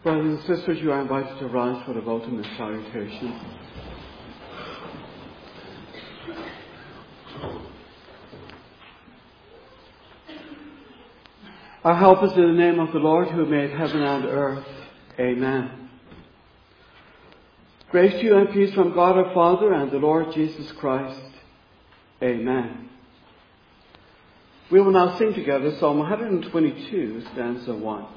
Brothers and sisters, you are invited to rise for the votum and salutation. Our help is in the name of the Lord who made heaven and earth. Amen. Grace to you and peace from God our Father and the Lord Jesus Christ. Amen. We will now sing together Psalm 122, stanza 1.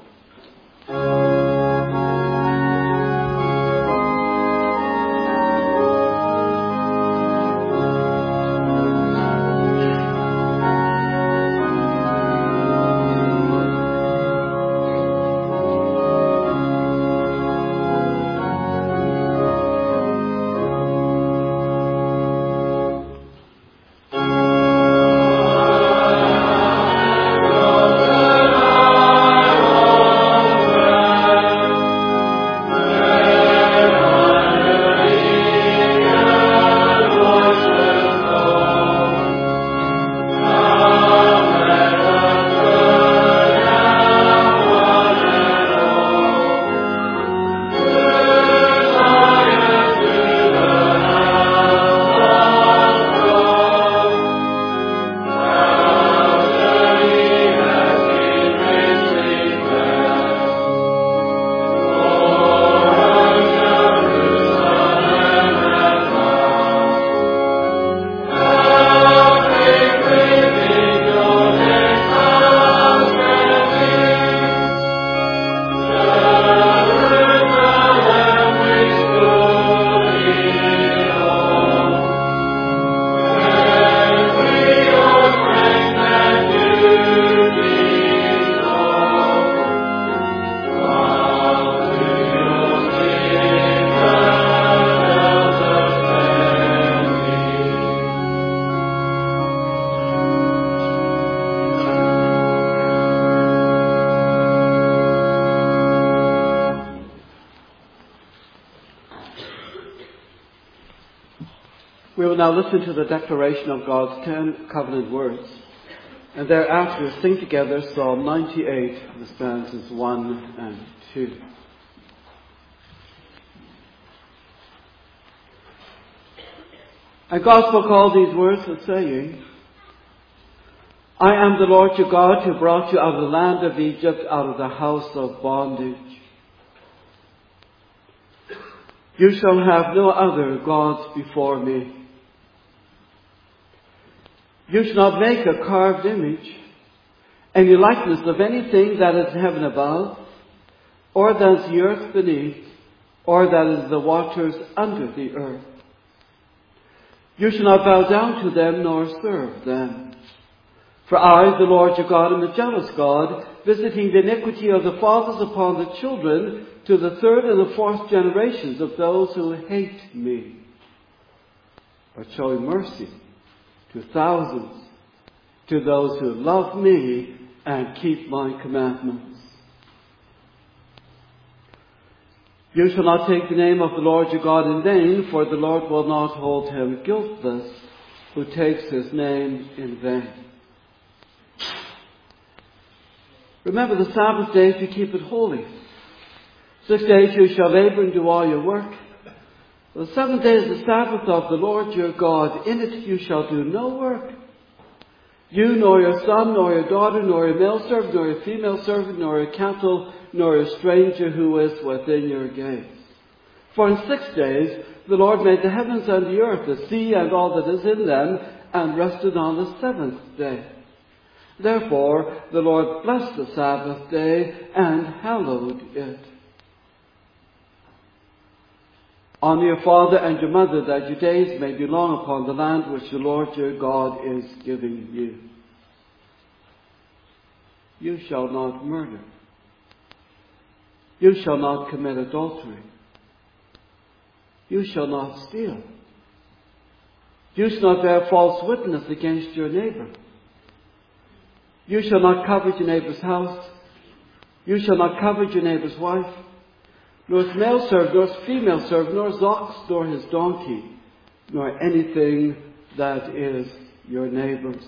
We will now listen to the declaration of God's 10 covenant words, and thereafter sing together Psalm 98, the stanzas 1 and 2. And God spoke all these words, saying, I am the Lord your God who brought you out of the land of Egypt, out of the house of bondage. You shall have no other gods before me. You shall not make a carved image, any likeness of anything that is in heaven above, or that is the earth beneath, or that is the waters under the earth. You shall not bow down to them nor serve them. For I, the Lord your God, am a jealous God, visiting the iniquity of the fathers upon the children to the third and the fourth generations of those who hate me, but showing mercy to thousands, to those who love me and keep my commandments. You shall not take the name of the Lord your God in vain, for the Lord will not hold him guiltless who takes his name in vain. Remember the Sabbath day to keep it holy. 6 days you shall labor and do all your work. The 7th day is the Sabbath of the Lord your God. In it you shall do no work. You, nor your son, nor your daughter, nor your male servant, nor your female servant, nor your cattle, nor your stranger who is within your gates. For in 6 days the Lord made the heavens and the earth, the sea and all that is in them, and rested on the 7th day. Therefore the Lord blessed the Sabbath day and hallowed it. Honor your father and your mother, that your days may be long upon the land which the Lord your God is giving you. You shall not murder. You shall not commit adultery. You shall not steal. You shall not bear false witness against your neighbor. You shall not covet your neighbor's house. You shall not covet your neighbor's wife, nor his male servant, nor his female servant, nor his ox, nor his donkey, nor anything that is your neighbor's.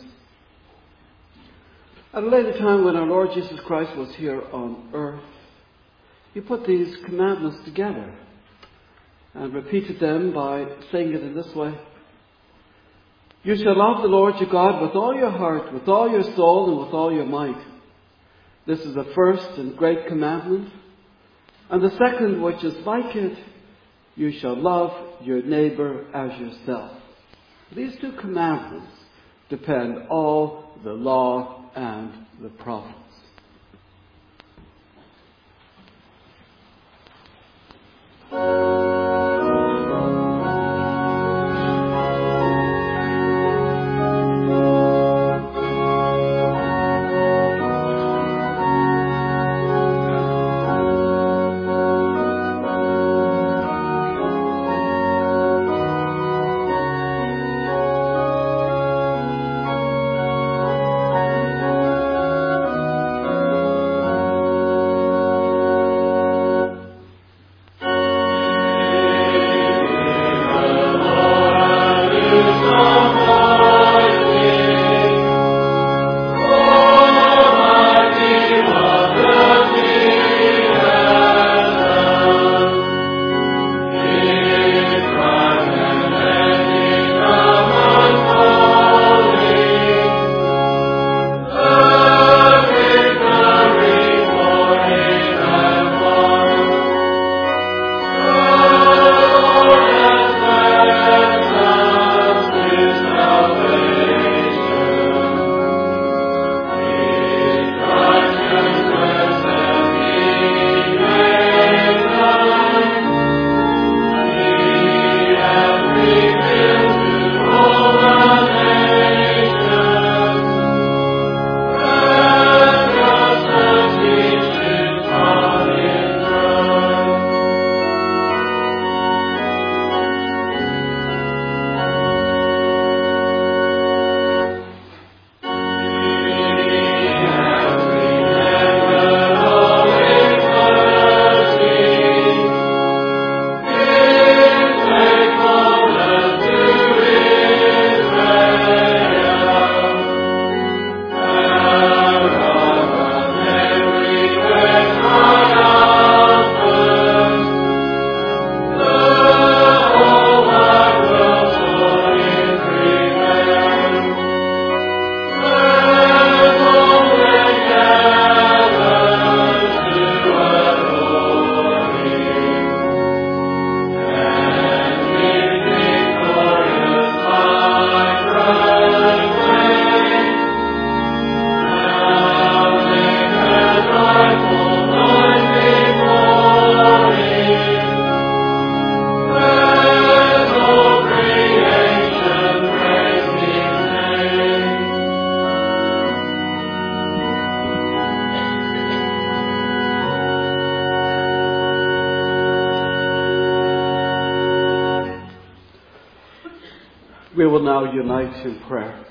At a later time when our Lord Jesus Christ was here on earth, He put these commandments together and repeated them by saying it in this way. You shall love the Lord your God with all your heart, with all your soul, and with all your might. This is the first and great commandment. And the second, which is like it, you shall love your neighbor as yourself. These two commandments depend all the law and the prophets. We will now unite in prayer.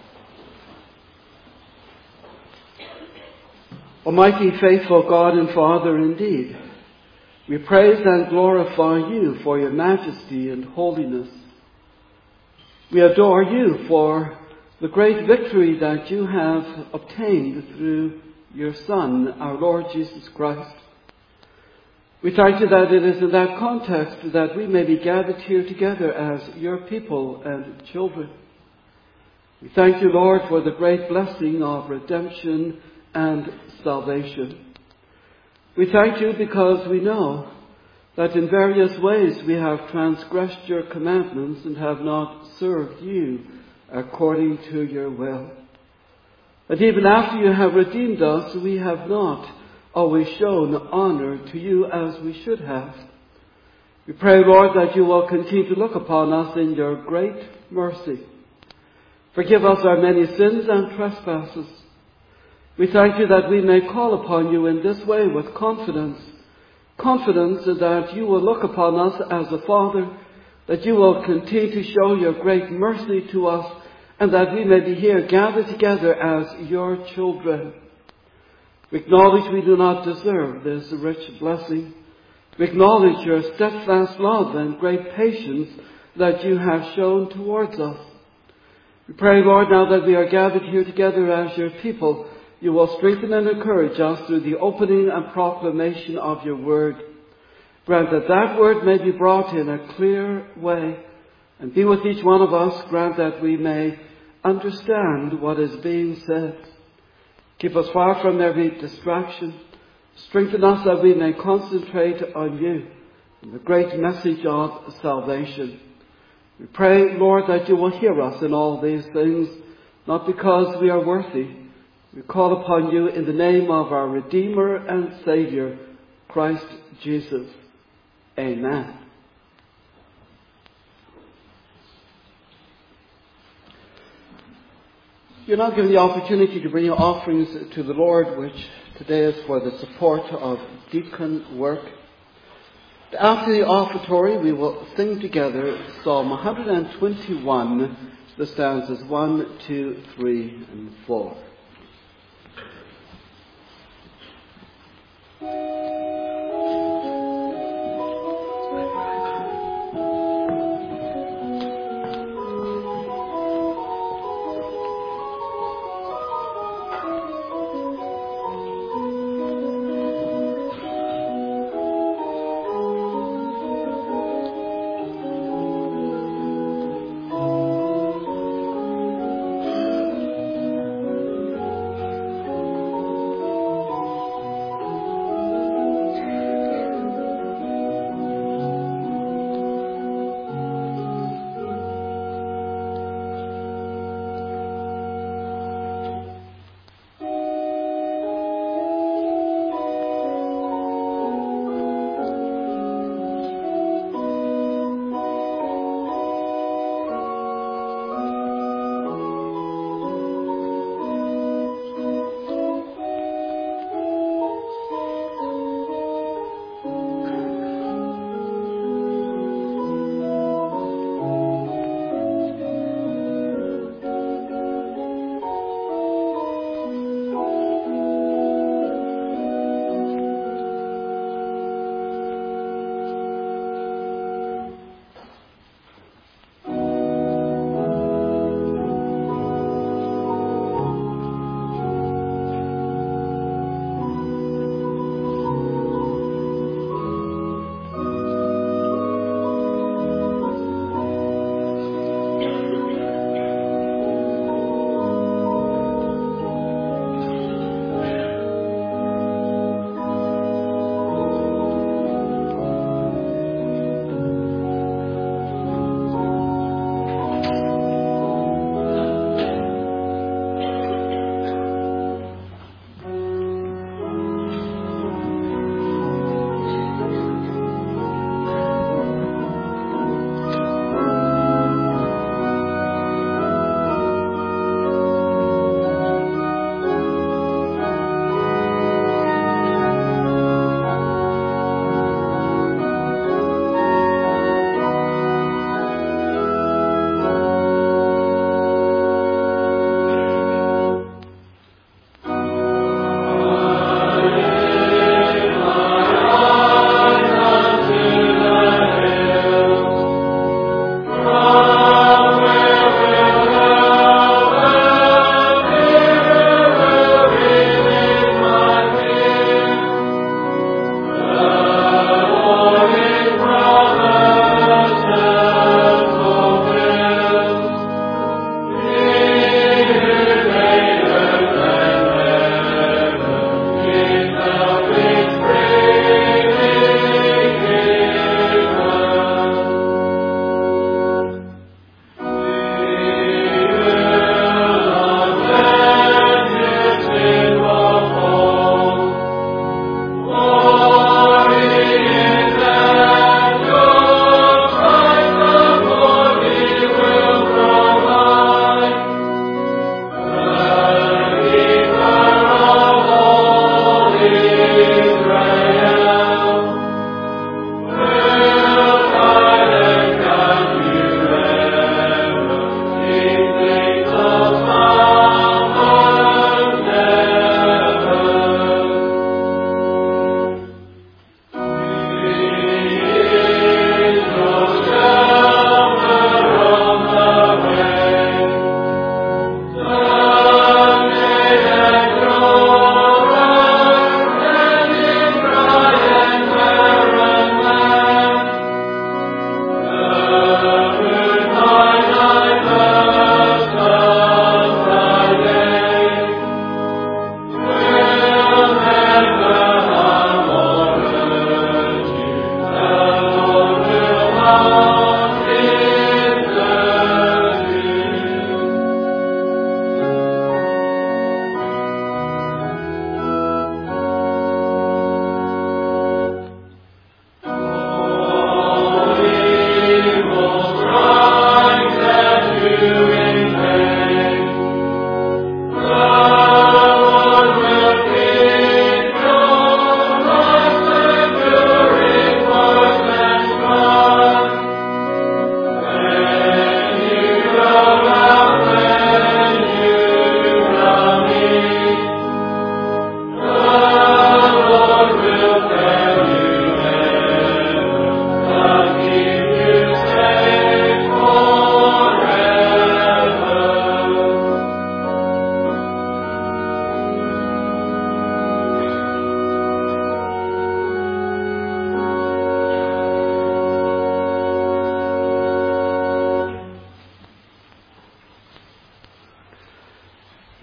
Almighty, faithful God and Father indeed, we praise and glorify you for your majesty and holiness. We adore you for the great victory that you have obtained through your Son, our Lord Jesus Christ. We thank you that it is in that context that we may be gathered here together as your people and children. We thank you, Lord, for the great blessing of redemption and salvation. We thank you because we know that in various ways we have transgressed your commandments and have not served you according to your will. And even after you have redeemed us, we have not always shown honor to you as we should have. We pray, Lord, that you will continue to look upon us in your great mercy. Forgive us our many sins and trespasses. We thank you that we may call upon you in this way with confidence that you will look upon us as a Father, that you will continue to show your great mercy to us, and that we may be here gathered together as your children. We acknowledge we do not deserve this rich blessing. We acknowledge your steadfast love and great patience that you have shown towards us. We pray, Lord, now that we are gathered here together as your people, you will strengthen and encourage us through the opening and proclamation of your word. Grant that that word may be brought in a clear way, and be with each one of us. Grant that we may understand what is being said. Keep us far from every distraction. Strengthen us that we may concentrate on you and the great message of salvation. We pray, Lord, that you will hear us in all these things, not because we are worthy. We call upon you in the name of our Redeemer and Saviour, Christ Jesus. Amen. You're now given the opportunity to bring your offerings to the Lord, which today is for the support of deacon work. After the offertory, we will sing together Psalm 121, the stanzas 1, 2, 3, and 4.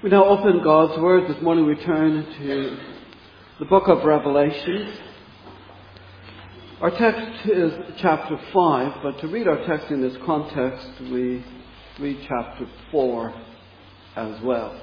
We now open God's Word. This morning we turn to the book of Revelation. Our text is chapter 5, but to read our text in this context, we read chapter 4 as well.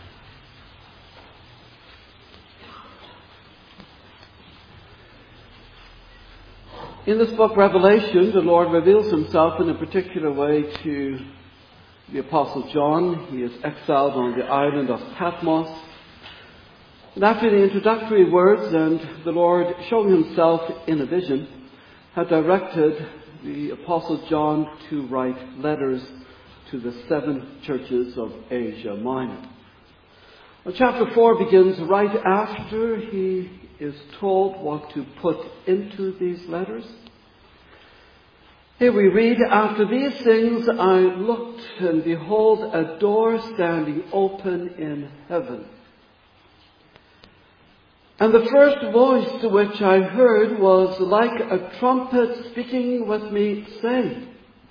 In this book, Revelation, the Lord reveals himself in a particular way to the Apostle John. He is exiled on the island of Patmos. And after the introductory words and the Lord showing himself in a vision, had directed the Apostle John to write letters to the 7 churches of Asia Minor. Well, chapter 4 begins right after he is told what to put into these letters. Here we read, "After these things I looked, and behold, a door standing open in heaven. And the first voice which I heard was like a trumpet speaking with me, saying,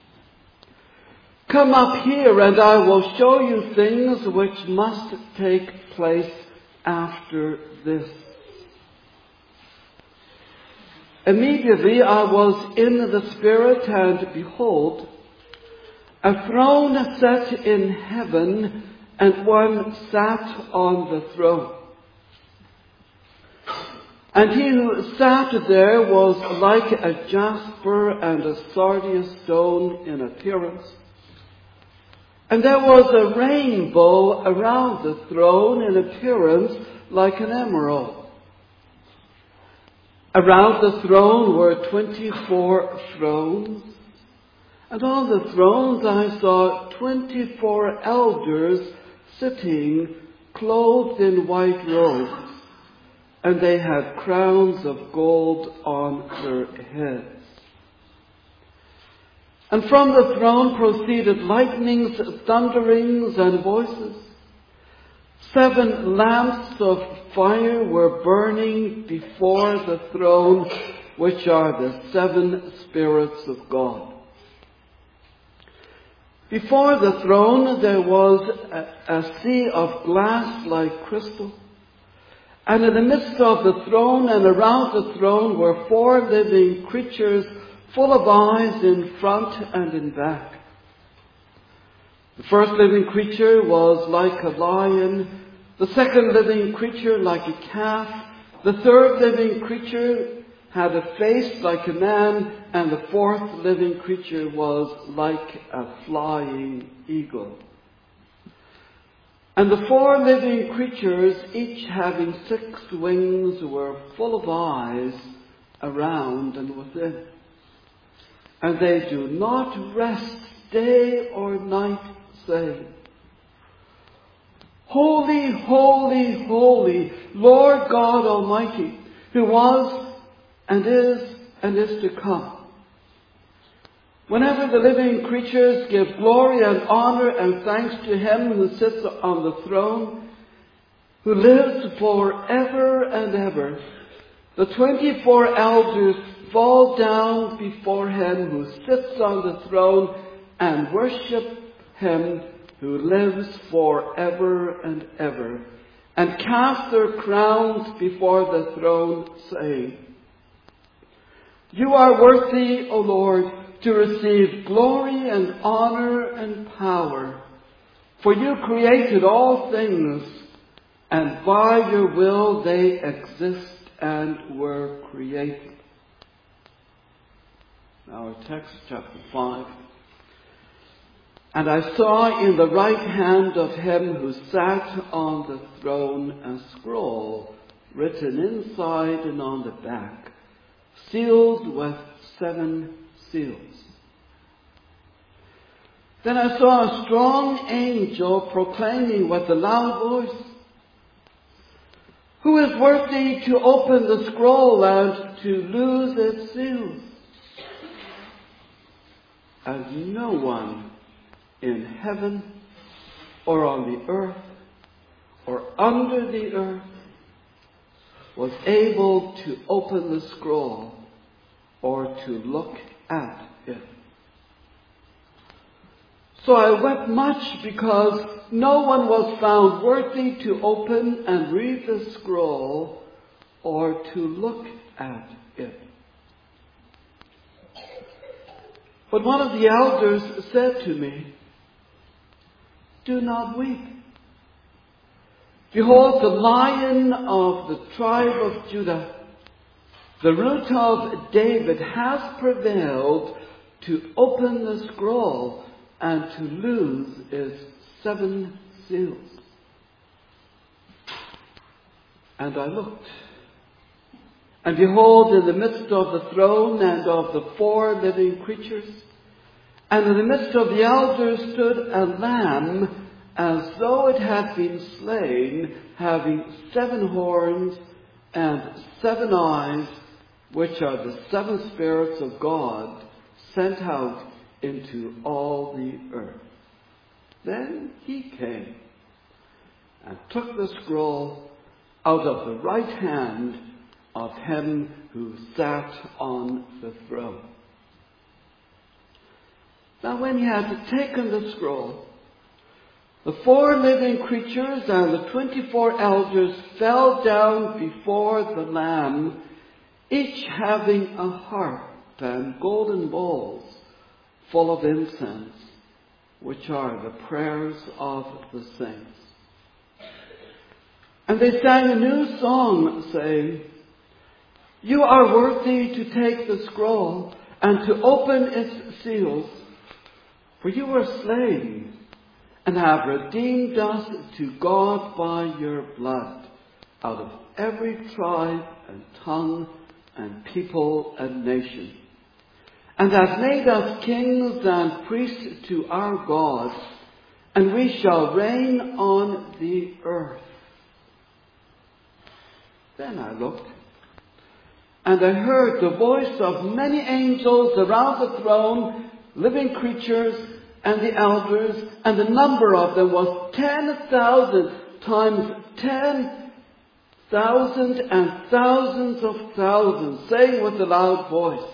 'Come up here, and I will show you things which must take place after this.' Immediately I was in the Spirit, and behold, a throne set in heaven, and one sat on the throne. And he who sat there was like a jasper and a sardius stone in appearance. And there was a rainbow around the throne in appearance like an emerald. Around the throne were 24 thrones, and on the thrones I saw 24 elders sitting, clothed in white robes, and they had crowns of gold on their heads. And from the throne proceeded lightnings, thunderings, and voices. 7 lamps of fire were burning before the throne, which are the 7 spirits of God. Before the throne there was a sea of glass like crystal, and in the midst of the throne and around the throne were 4 living creatures full of eyes in front and in back. The first living creature was like a lion, the second living creature like a calf, the third living creature had a face like a man, and the 4th living creature was like a flying eagle. And the 4 living creatures, each having 6 wings, were full of eyes around and within. And they do not rest day or night, saying, 'Holy, holy, holy, Lord God Almighty, who was and is to come.' Whenever the living creatures give glory and honor and thanks to him who sits on the throne, who lives forever and ever, the 24 elders fall down before him who sits on the throne and worship him who lives forever and ever, and cast their crowns before the throne, saying, 'You are worthy, O Lord, to receive glory and honor and power, for you created all things, and by your will they exist and were created.'" Now our text, chapter 5. "And I saw in the right hand of him who sat on the throne a scroll written inside and on the back, sealed with 7 seals. Then I saw a strong angel proclaiming with a loud voice, 'Who is worthy to open the scroll and to loose its seals?' And no one in heaven or on the earth or under the earth was able to open the scroll or to look at it. So I wept much because no one was found worthy to open and read the scroll or to look at it. But one of the elders said to me, "Do not weep. Behold, the Lion of the tribe of Judah, the Root of David, has prevailed to open the scroll and to loose its 7 seals." And I looked, and behold, in the midst of the throne and of the 4 living creatures, and in the midst of the elders stood a lamb, as though it had been slain, having 7 horns and 7 eyes, which are the 7 spirits of God sent out into all the earth. Then he came and took the scroll out of the right hand of him who sat on the throne. Now when he had taken the scroll, the 4 living creatures and the 24 elders fell down before the Lamb, each having a harp and golden bowls full of incense, which are the prayers of the saints. And they sang a new song, saying, "You are worthy to take the scroll and to open its seals, for you were slain and have redeemed us to God by your blood out of every tribe and tongue and people and nation, and have made us kings and priests to our God, and we shall reign on the earth." Then I looked, and I heard the voice of many angels around the throne, living creatures, and the elders, and the number of them was 10,000 times 10,000 and thousands of thousands, saying with a loud voice,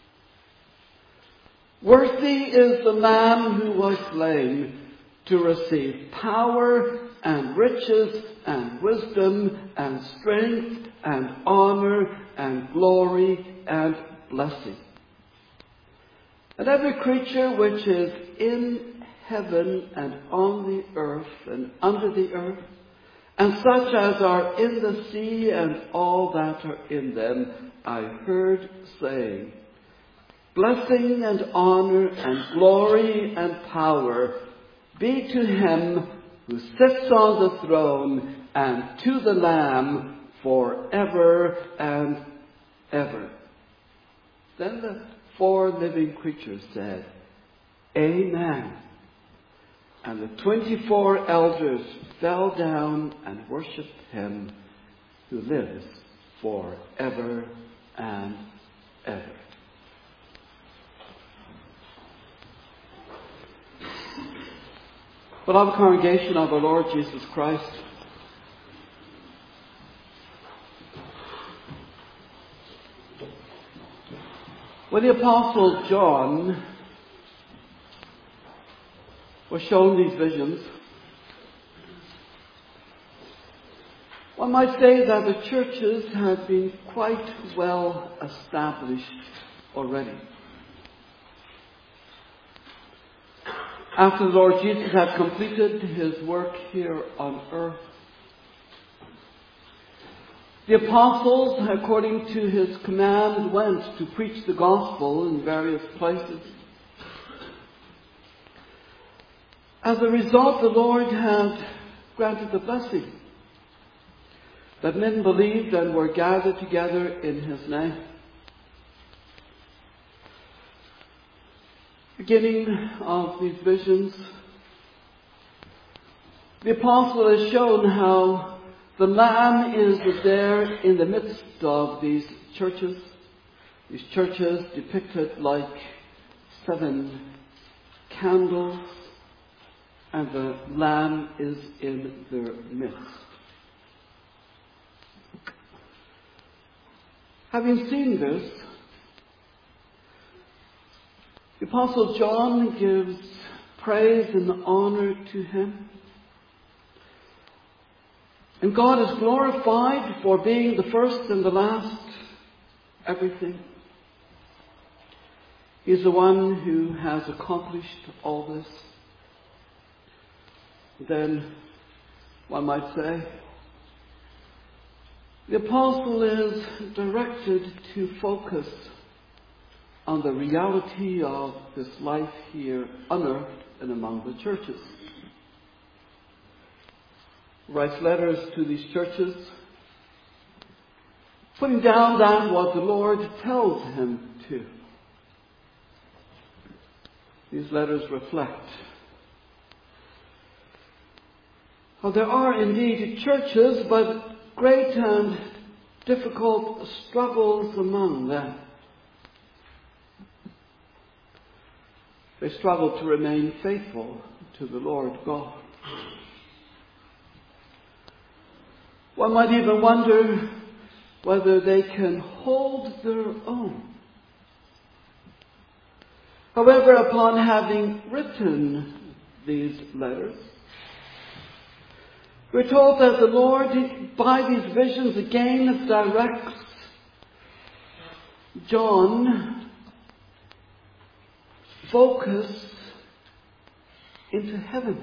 "Worthy is the Lamb who was slain to receive power and riches and wisdom and strength and honor and glory and blessing." And every creature which is in heaven and on the earth and under the earth, and such as are in the sea and all that are in them, I heard saying, "Blessing and honor and glory and power be to him who sits on the throne and to the Lamb forever and ever." Then the 4 living creatures said, "Amen." And the 24 elders fell down and worshipped him who lives forever and ever. Beloved congregation of our Lord Jesus Christ, when the Apostle John was shown these visions, one might say that the churches had been quite well established already. After the Lord Jesus had completed his work here on earth, the apostles, according to his command, went to preach the gospel in various places. As a result, the Lord had granted the blessing that men believed and were gathered together in his name. Beginning of these visions, the apostle has shown how the Lamb is there in the midst of these churches depicted like 7 candles, and the Lamb is in their midst. Having seen this, the Apostle John gives praise and honor to Him. And God is glorified for being the first and the last, everything. He's the one who has accomplished all this. Then, one might say, the apostle is directed to focus on the reality of this life here on earth and among the churches. He writes letters to these churches, putting down that what the Lord tells him to. These letters reflect how there are indeed churches, but great and difficult struggles among them. They struggle to remain faithful to the Lord God. One might even wonder whether they can hold their own. However, upon having written these letters, we're told that the Lord, by these visions, again directs John focus into heaven.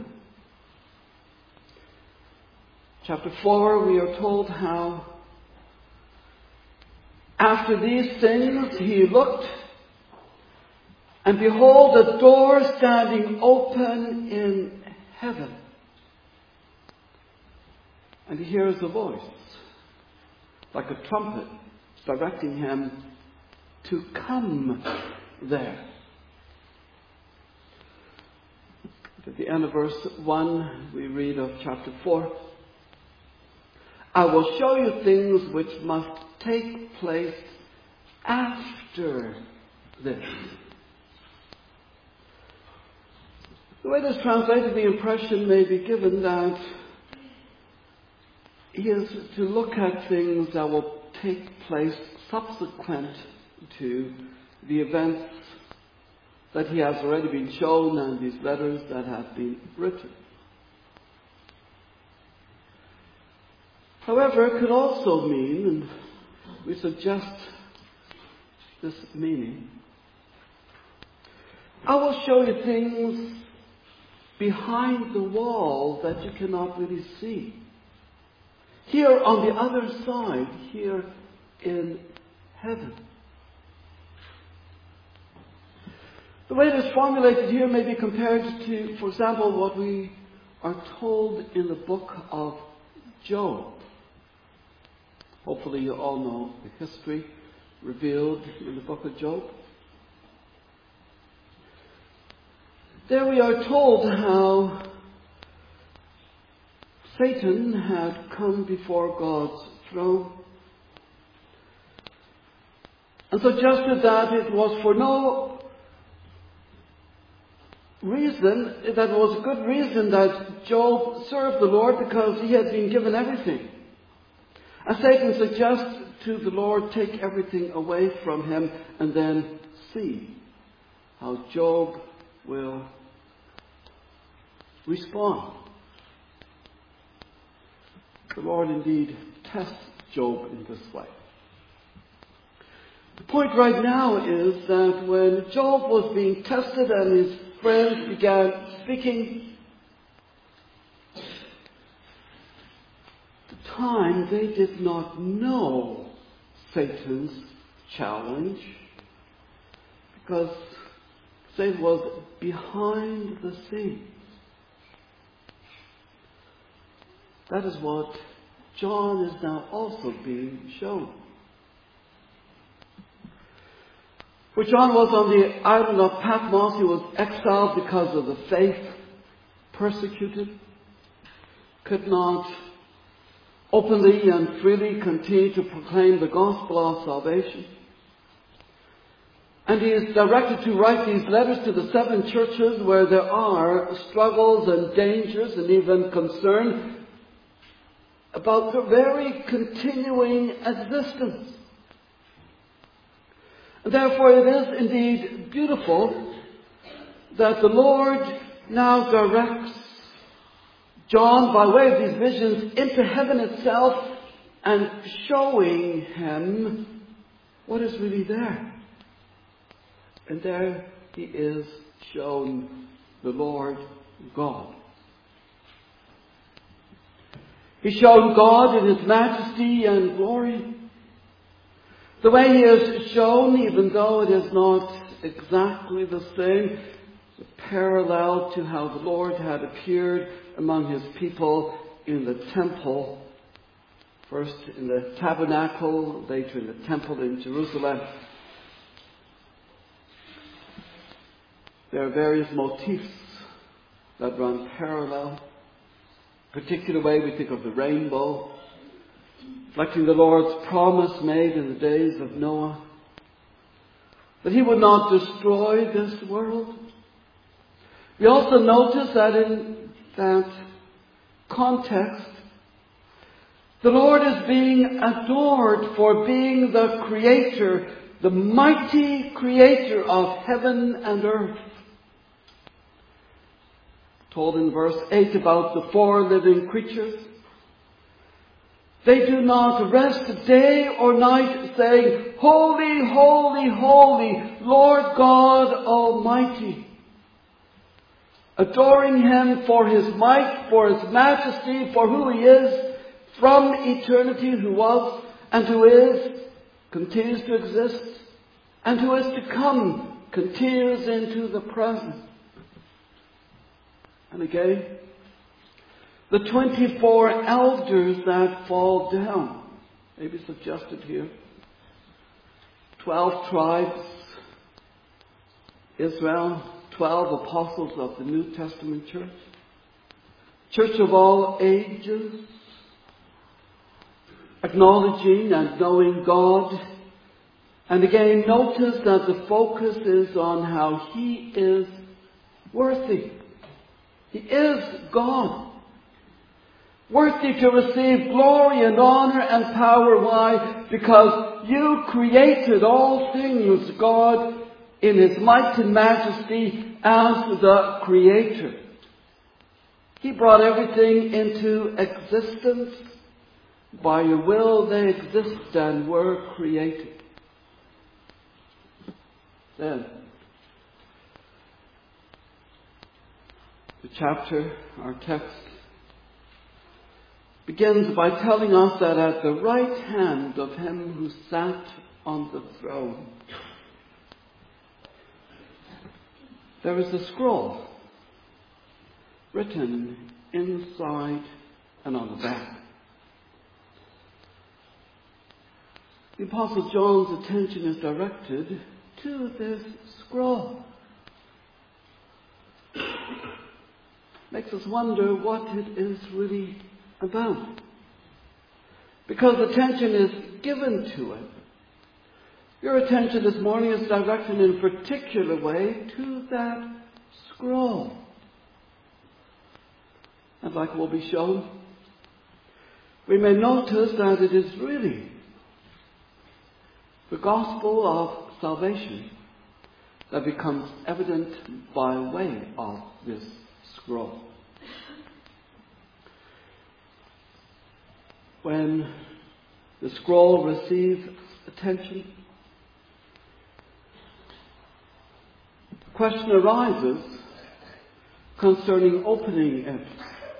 Chapter 4, we are told how after these things he looked, and behold, a door standing open in heaven. And he hears a voice, like a trumpet, directing him to come there. At the end of verse 1, we read of chapter 4. I will show you things which must take place after this. The way it is translated, the impression may be given that he is to look at things that will take place subsequent to the events that he has already been shown and these letters that have been written. However, it could also mean, and we suggest this meaning, I will show you things behind the wall that you cannot really see. Here on the other side, here in heaven. The way it is formulated here may be compared to, for example, what we are told in the book of Job. Hopefully you all know the history revealed in the book of Job. There we are told how Satan had come before God's throne and suggested that it was for no reason, that it was a good reason that Job served the Lord because he had been given everything. And Satan suggests to the Lord, take everything away from him and then see how Job will respond. The Lord indeed tests Job in this way. The point right now is that when Job was being tested and his friends began speaking, at the time they did not know Satan's challenge because Satan was behind the scenes. That is what John is now also being shown. For John was on the island of Patmos. He was exiled because of the faith, persecuted, could not openly and freely continue to proclaim the gospel of salvation. And he is directed to write these letters to the 7 churches where there are struggles and dangers and even concern about the very continuing existence. And therefore it is indeed beautiful that the Lord now directs John, by way of these visions, into heaven itself and showing him what is really there. And there he is shown the Lord God. He's shown God in His majesty and glory. The way He is shown, even though it is not exactly the same, parallel to how the Lord had appeared among His people in the temple, first in the tabernacle, later in the temple in Jerusalem. There are various motifs that run parallel. In a particular way, we think of the rainbow, reflecting the Lord's promise made in the days of Noah, that He would not destroy this world. We also notice that in that context, the Lord is being adored for being the Creator, the mighty Creator of heaven and earth. Told in verse 8 about the four living creatures. They do not rest day or night, saying, Holy, holy, holy, Lord God Almighty. Adoring Him for His might, for His majesty, for who He is, from eternity, who was and who is, continues to exist, and who is to come, continues into the present. And again, the 24 elders that fall down, maybe suggested here. 12 tribes, Israel, 12 apostles of the New Testament church. Church of all ages, acknowledging and knowing God. And again, notice that the focus is on how He is worthy. He is God. Worthy to receive glory and honor and power. Why? Because you created all things, God, in His might and majesty as the Creator. He brought everything into existence. By your will they exist and were created. Then, the chapter, our text, begins by telling us that at the right hand of Him who sat on the throne, there is a scroll written inside and on the back. The Apostle John's attention is directed to this scroll. Makes us wonder what it is really about. Because attention is given to it. Your attention this morning is directed in a particular way to that scroll. And like will be shown, we may notice that it is really the gospel of salvation that becomes evident by way of this scroll. When the scroll receives attention, the question arises concerning opening it.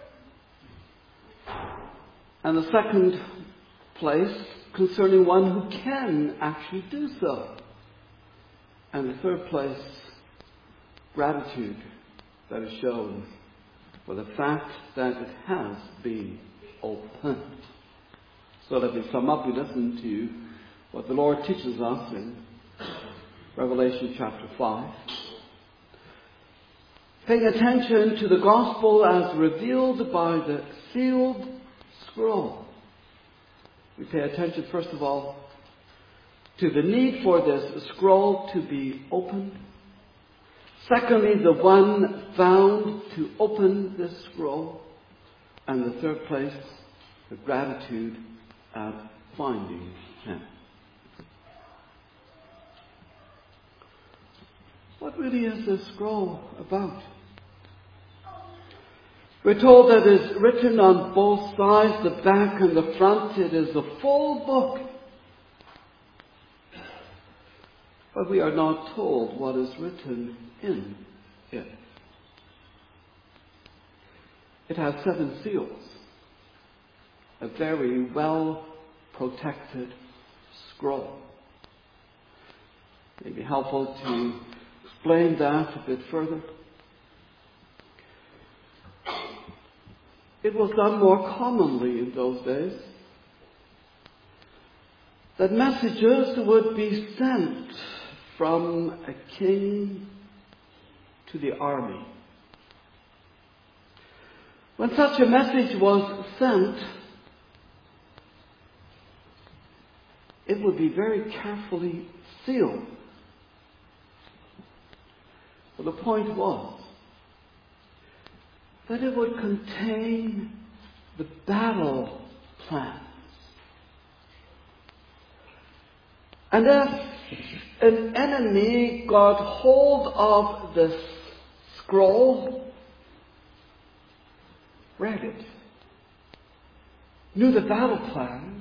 And the second place, concerning one who can actually do so. And the third place, gratitude that is shown for the fact that it has been opened. So let me sum up. We listen to what the Lord teaches us in Revelation chapter 5. Paying attention to the gospel as revealed by the sealed scroll. We pay attention, first of all, to the need for this scroll to be opened. Secondly, the one found to open this scroll. And the third place, the gratitude at finding Him. What really is this scroll about? We're told that it is written on both sides, the back and the front. It is the full book. But we are not told what is written in it. It has 7 seals. A very well protected scroll. It may be helpful to explain that a bit further. It was done more commonly in those days that messages would be sent from a king to the army. When such a message was sent, it would be very carefully sealed. But the point was that it would contain the battle plans. And if an enemy got hold of this scroll, read it, knew the battle plans,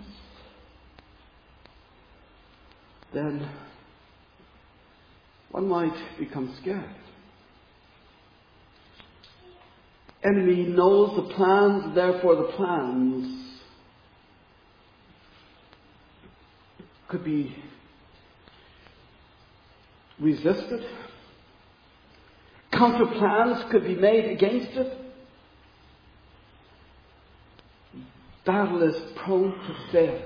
then one might become scared. Enemy knows the plans, therefore the plans could be resisted. Counter plans could be made against it. Battle is prone to fail.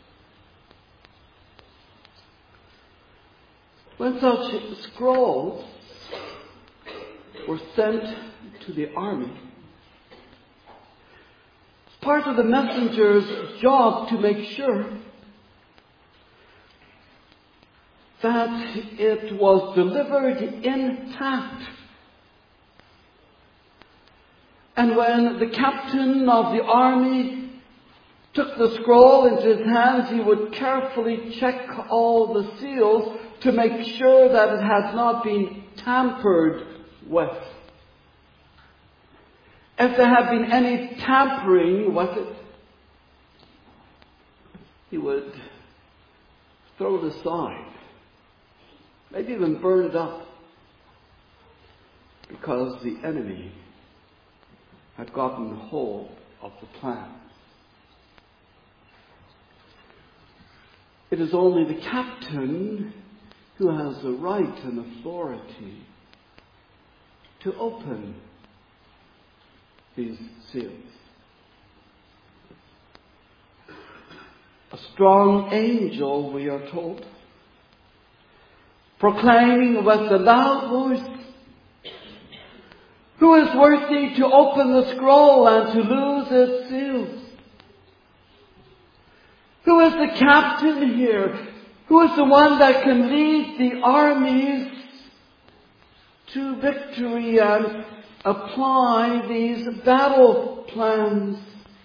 When such scrolls were sent to the army, it's part of the messenger's job to make sure that it was delivered intact. And when the captain of the army took the scroll into his hands, he would carefully check all the seals to make sure that it had not been tampered with. If there had been any tampering with it, he would throw it aside, maybe even burn it up, because the enemy had gotten hold of the plan. It is only the captain who has the right and authority to open these seals. A strong angel, we are told, proclaiming with a loud voice, "Who is worthy to open the scroll and to loose its seals?" Who is the captain here? Who is the one that can lead the armies to victory and apply these battle plans?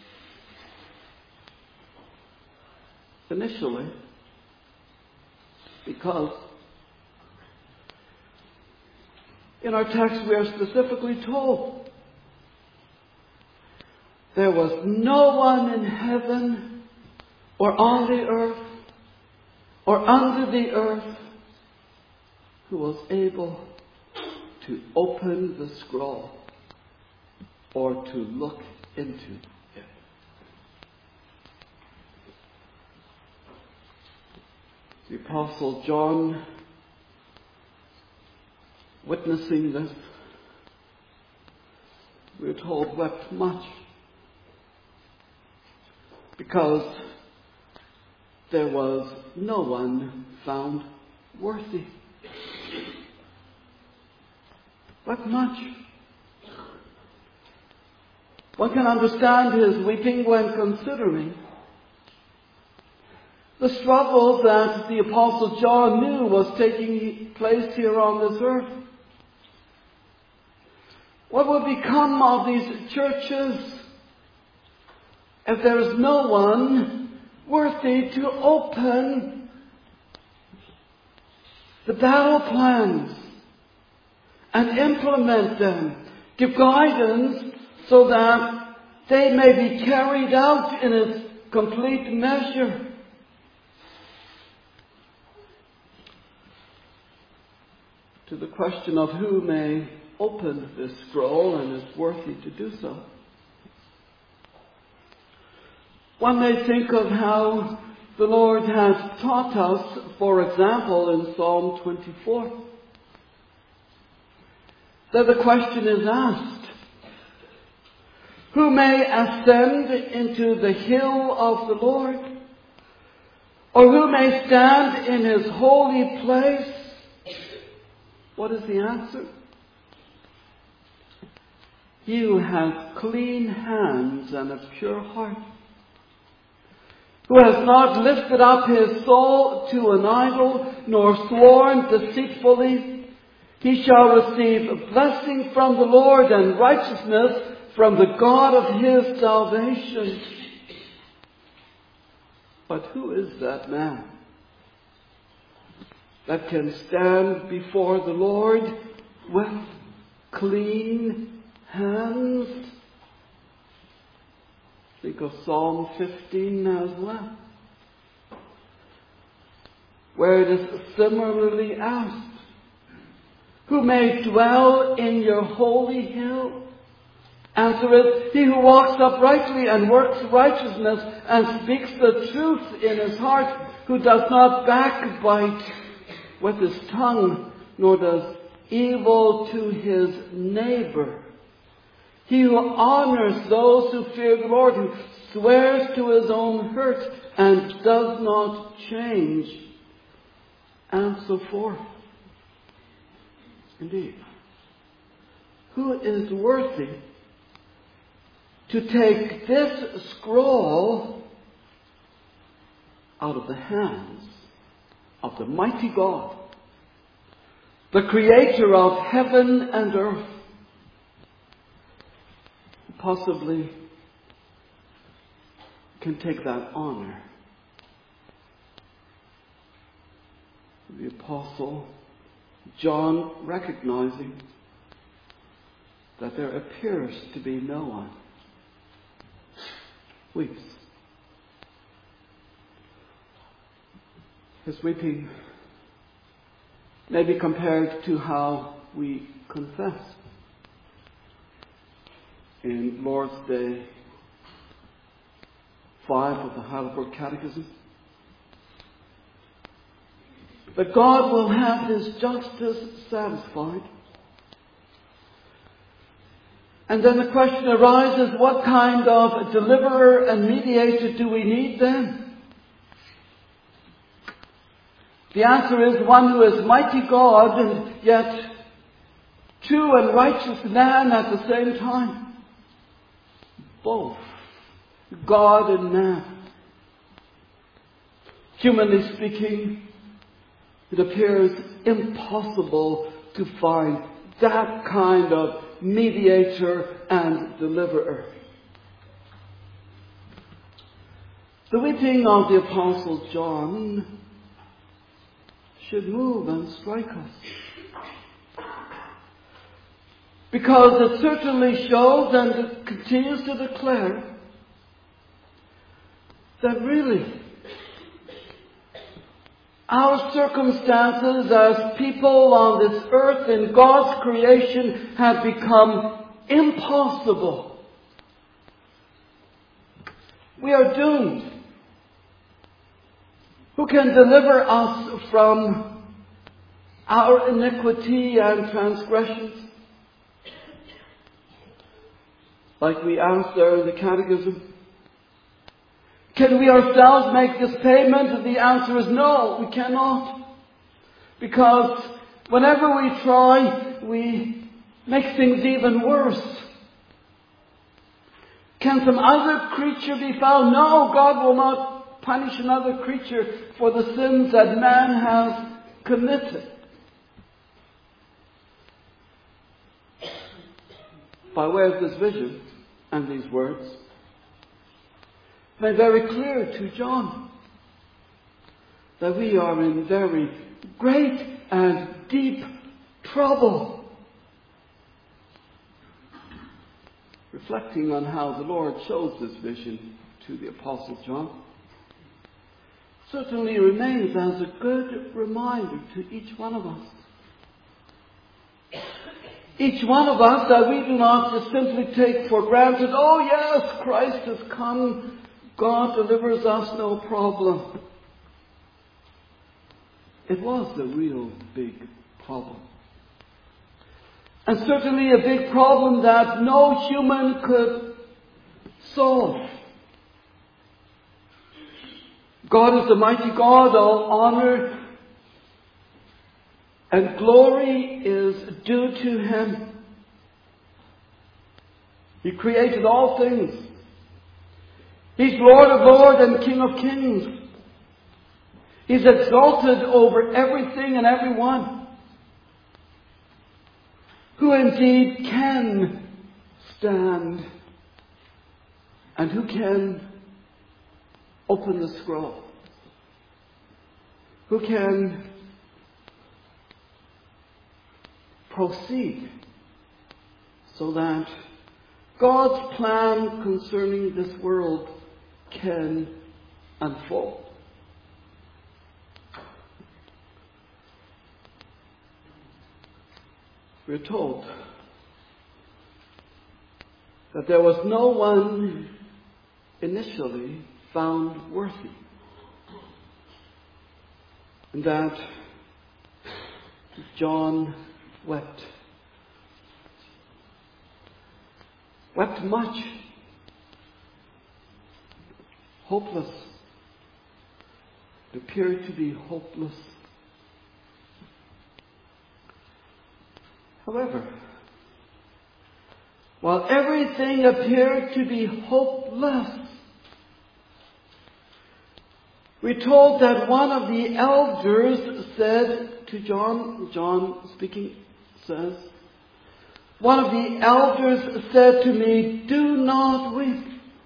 Initially, because in our text we are specifically told there was no one in heaven or on the earth or under the earth who was able to open the scroll or to look into it. The Apostle John, witnessing this, we're told, wept much, because there was no one found worthy. Wept much. One can understand his weeping when considering the struggle that the Apostle John knew was taking place here on this earth. What would become of these churches if there is no one worthy to open the battle plans and implement them, give guidance so that they may be carried out in its complete measure. To the question of who may open this scroll and is worthy to do so, one may think of how the Lord has taught us, for example, in Psalm 24, that the question is asked, who may ascend into the hill of the Lord? Or who may stand in his holy place? What is the answer? He who has clean hands and a pure heart, who has not lifted up his soul to an idol, nor sworn deceitfully, he shall receive a blessing from the Lord and righteousness from the God of his salvation. But who is that man that can stand before the Lord with clean hands? Think of Psalm 15 as well, where it is similarly asked, who may dwell in your holy hill? Answer is, he who walks uprightly and works righteousness and speaks the truth in his heart, who does not backbite with his tongue, nor does evil to his neighbor. He who honors those who fear the Lord, who swears to his own hurt and does not change, and so forth. Indeed, who is worthy to take this scroll out of the hands of the mighty God, the creator of heaven and earth, possibly can take that honor? The Apostle John, recognizing that there appears to be no one, weeps. His weeping may be compared to how we confess in Lord's Day 5 of the Heidelberg Catechism, that God will have his justice satisfied. And then the question arises, what kind of deliverer and mediator do we need then? The answer is one who is mighty God and yet true and righteous man at the same time. Both God and man. Humanly speaking, it appears impossible to find that kind of mediator and deliverer. The weeping of the Apostle John should move and strike us, because it certainly shows and it continues to declare that really our circumstances as people on this earth in God's creation have become impossible. We are doomed. Who can deliver us from our iniquity and transgressions? Like we asked there in the Catechism, can we ourselves make this payment? The answer is no, we cannot. Because whenever we try, we make things even worse. Can some other creature be found? No, God will not punish another creature for the sins that man has committed. By way of this vision and these words, made very clear to John that we are in very great and deep trouble. reflecting on how the Lord shows this vision to the Apostle John, certainly remains as a good reminder to each one of us. Each one of us, that we do not just simply take for granted, oh yes, Christ has come, God delivers us, no problem. It was the real big problem. And certainly a big problem that no human could solve. God is the mighty God. All honor and glory is due to Him. He created all things. He's Lord of lords and King of kings. He's exalted over everything and everyone. Who indeed can stand and who can open the scroll? Who can proceed so that God's plan concerning this world can unfold? We're told that there was no one initially found worthy, and that John wept much, hopeless. It appeared to be hopeless. However, while everything appeared to be hopeless, we're told that one of the elders said to John speaking says, one of the elders said to me, "Do not weep."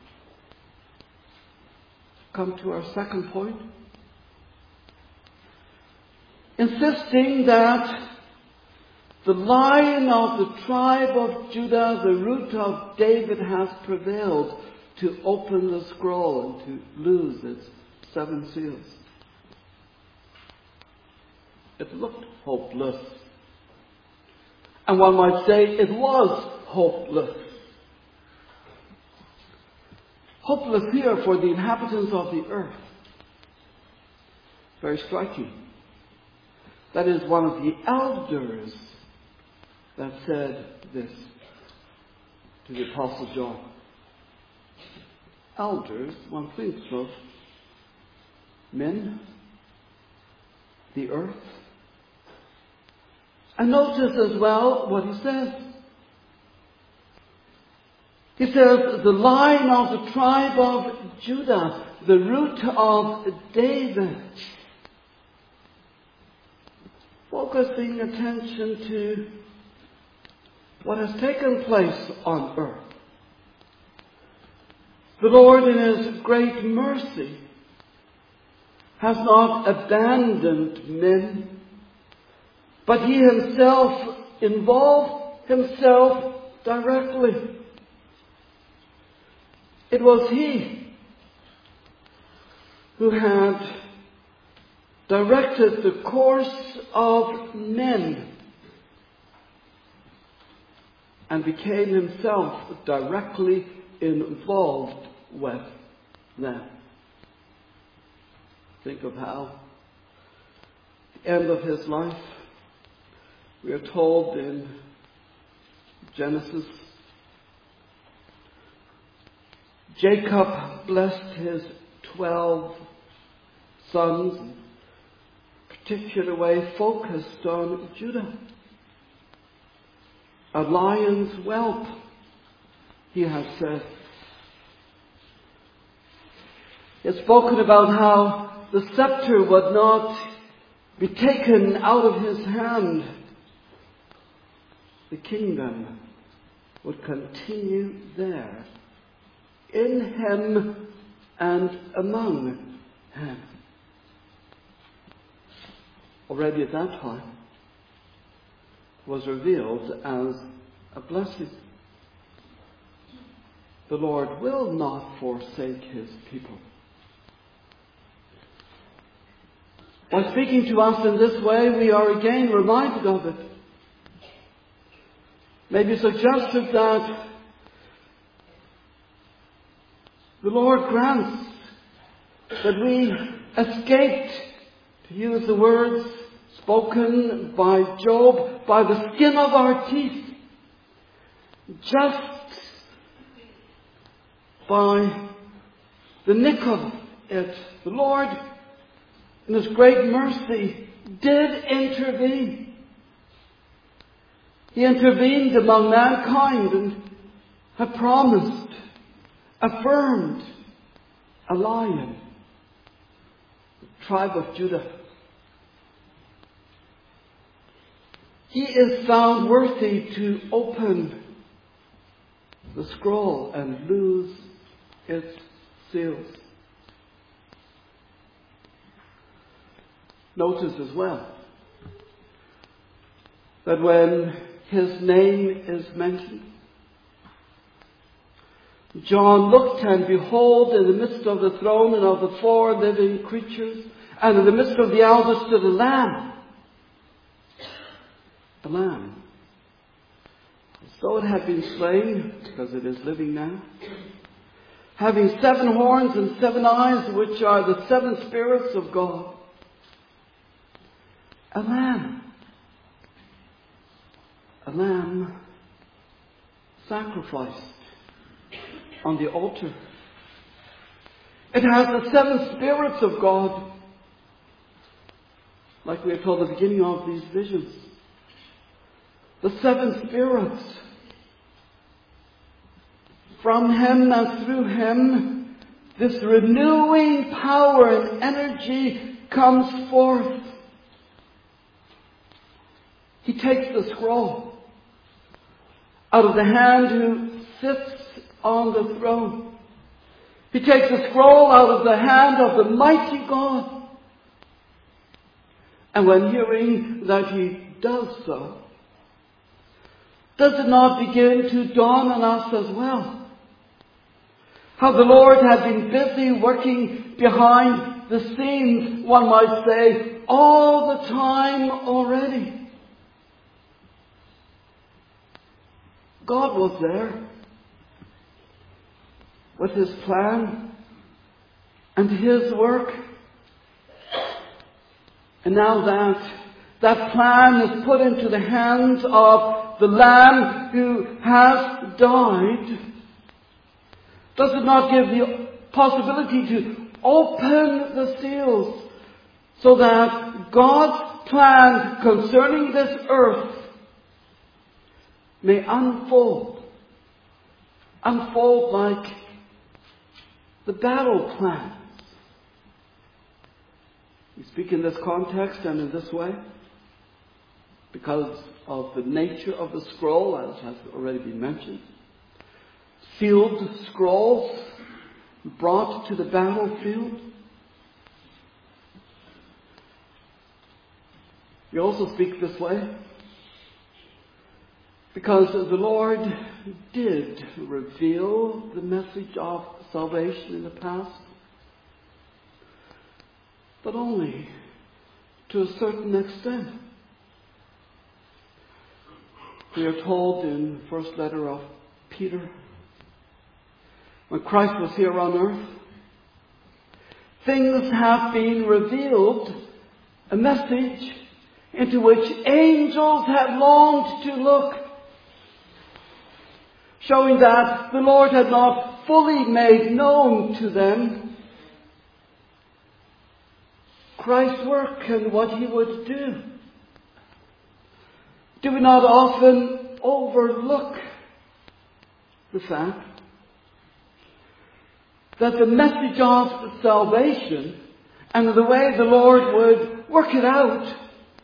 Come to our second point. Insisting that the Lion of the tribe of Judah, the root of David, has prevailed to open the scroll and to loose its 7 seals. It looked hopeless. And one might say it was hopeless. Hopeless here for the inhabitants of the earth. Very striking. That is one of the elders that said this to the Apostle John. Elders, one thinks of men, the earth. And notice as well what he says. He says, the Lion of the tribe of Judah, the root of David. Focusing attention to what has taken place on earth. The Lord, in His great mercy, has not abandoned men, but He Himself involved Himself directly. It was He who had directed the course of men and became Himself directly involved with them. Think of how at the end of His life, we are told in Genesis, Jacob blessed his 12 sons, in a particular way focused on Judah. A lion's whelp, he has said. He has spoken about how the scepter would not be taken out of his hand. The kingdom would continue there, in him and among him. Already at that time, was revealed as a blessing. the Lord will not forsake His people. By speaking to us in this way, we are again reminded of it. Maybe suggested that the Lord grants that we escaped, to use the words spoken by Job, by the skin of our teeth, just by the nick of it. The Lord, in His great mercy, did intervene. He intervened among mankind and had promised, affirmed a lion, the tribe of Judah. He is found worthy to open the scroll and loose its seals. Notice as well that when His name is mentioned, John looked, and behold, in the midst of the throne and of the 4 living creatures, and in the midst of the elders stood a lamb. A lamb. As though it had been slain, because it is living now, having 7 horns and 7 eyes, which are the 7 spirits of God. A lamb. A lamb sacrificed on the altar. It has the 7 spirits of God, like we are told at the beginning of these visions. The 7 spirits. From Him and through Him, this renewing power and energy comes forth. He takes the scroll out of the hand who sits on the throne. He takes the scroll out of the hand of the mighty God. And when hearing that He does so, does it not begin to dawn on us as well? How the Lord had been busy working behind the scenes, one might say, all the time already. God was there with His plan and His work. And now that plan is put into the hands of the Lamb who has died, does it not give the possibility to open the seals so that God's plan concerning this earth may unfold like the battle plans? We speak in this context and in this way because of the nature of the scroll, as has already been mentioned. Sealed scrolls brought to the battlefield. We also speak this way because the Lord did reveal the message of salvation in the past, but only to a certain extent. We are told in the first letter of Peter, when Christ was here on earth, things have been revealed, a message into which angels had longed to look, showing that the Lord had not fully made known to them Christ's work and what He would do. Do we not often overlook the fact that the message of salvation and the way the Lord would work it out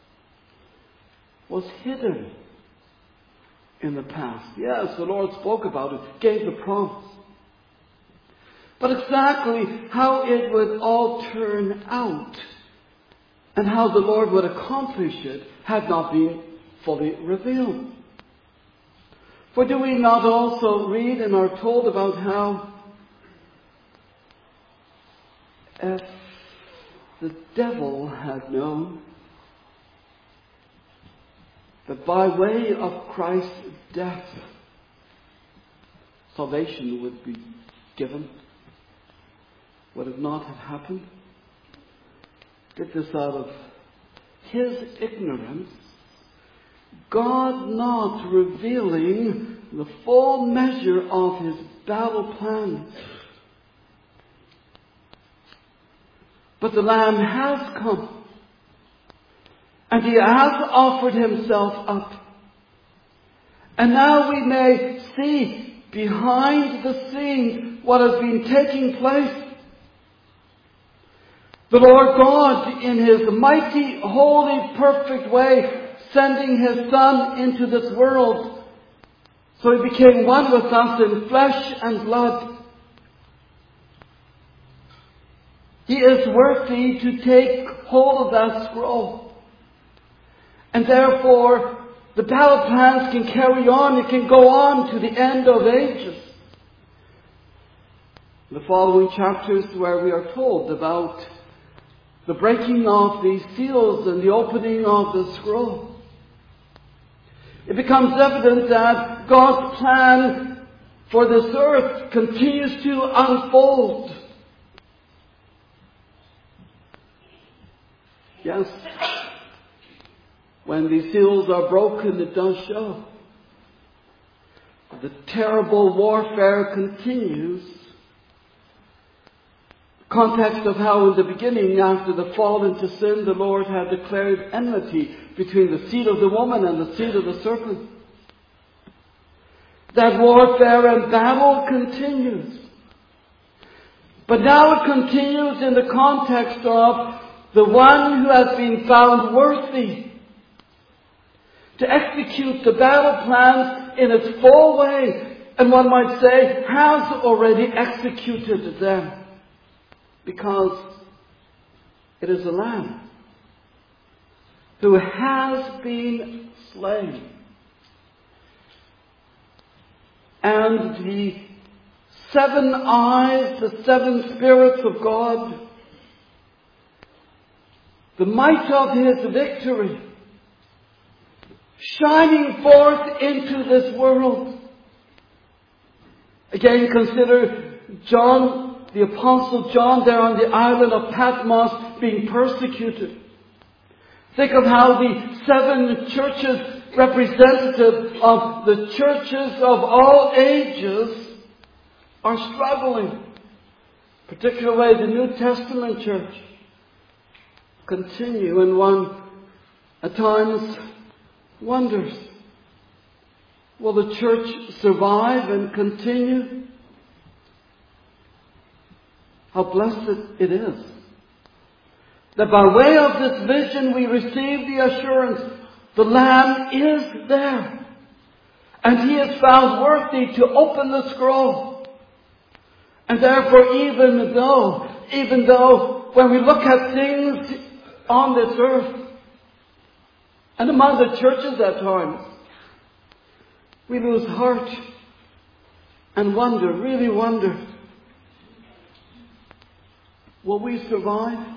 was hidden in the past? Yes, the Lord spoke about it, gave the promise. But exactly how it would all turn out and how the Lord would accomplish it had not been fully revealed. For do we not also read and are told about how if the devil had known that by way of Christ's death salvation would be given, would it not have happened? Did this out of his ignorance, God not revealing the full measure of his battle plans? But the Lamb has come, and he has offered himself up. And now we may see behind the scenes what has been taking place. The Lord God, in his mighty, holy, perfect way, sending his Son into this world, so he became one with us in flesh and blood. He is worthy to take hold of that scroll. And therefore, the battle plans can carry on. It can go on to the end of ages. The following chapters where we are told about the breaking of these seals and the opening of the scroll, it becomes evident that God's plan for this earth continues to unfold. Yes, when these seals are broken, it does show. The terrible warfare continues. The context of how in the beginning, after the fall into sin, the Lord had declared enmity between the seed of the woman and the seed of the serpent. That warfare and battle continues. But now it continues in the context of the one who has been found worthy to execute the battle plans in its full way, and one might say has already executed them, because it is the Lamb who has been slain. And the 7 eyes, the 7 spirits of God, the might of his victory, shining forth into this world. Again, consider John, the Apostle John, there on the island of Patmos being persecuted. Think of how the 7 churches, representative of the churches of all ages, are struggling. Particularly the New Testament church. Continue, and one at times wonders, will the church survive and continue? How blessed it is that by way of this vision we receive the assurance the Lamb is there, and he is found worthy to open the scroll. And therefore, even though when we look at things on this earth and among the churches at times, we lose heart and wonder, really wonder, will we survive?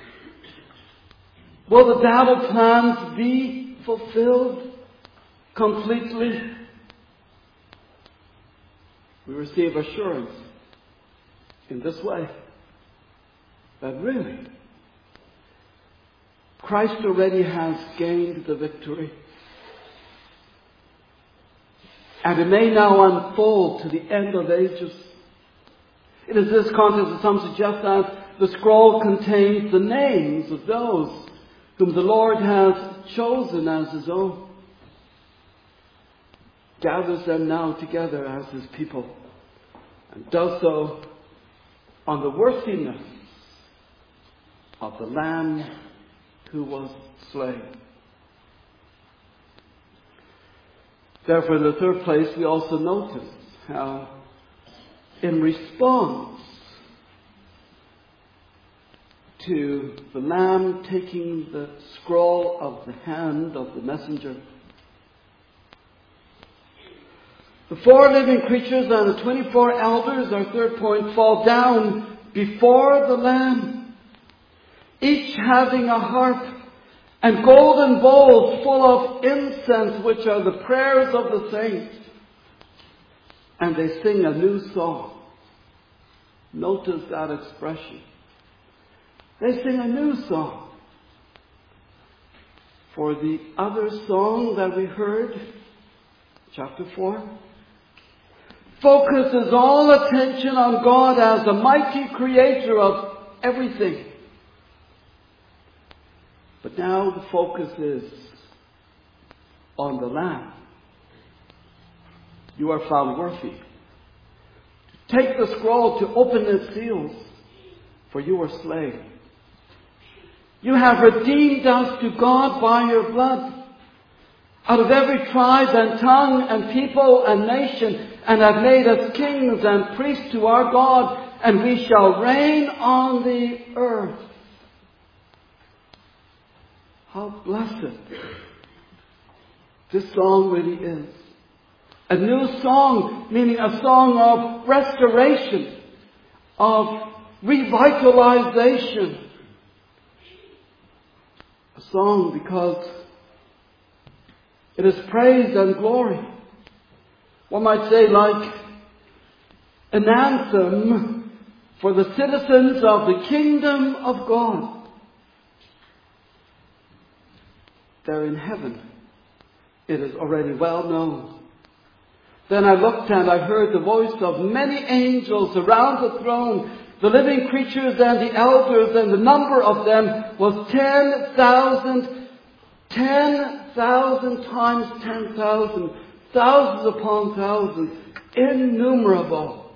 Will the battle plans be fulfilled completely? We receive assurance in this way that really Christ already has gained the victory. And it may now unfold to the end of ages. It is this context that some suggest that the scroll contains the names of those whom the Lord has chosen as his own. Gathers them now together as his people, and does so on the worthiness of the Lamb who was slain. Therefore, in the third place, we also notice how, in response to the Lamb taking the scroll of the hand of the messenger, The 4 living creatures and the 24 elders, our third point, fall down before the Lamb, each having a harp and golden bowls full of incense, which are the prayers of the saints. And they sing a new song. Notice that expression. They sing a new song. For the other song that we heard, chapter 4, focuses all attention on God as the mighty creator of everything. But now the focus is on the Lamb. You are found worthy to take the scroll, to open its seals, for you were slain. You have redeemed us to God by your blood, out of every tribe and tongue and people and nation, and have made us kings and priests to our God, and we shall reign on the earth. How blessed this song really is. A new song, meaning a song of restoration, of revitalization. A song because it is praise and glory. One might say like an anthem for the citizens of the kingdom of God. There in heaven, it is already well known. Then I looked and I heard the voice of many angels around the throne, the living creatures and the elders, and the number of them was 10,000, 10,000 times 10,000, thousands upon thousands, innumerable,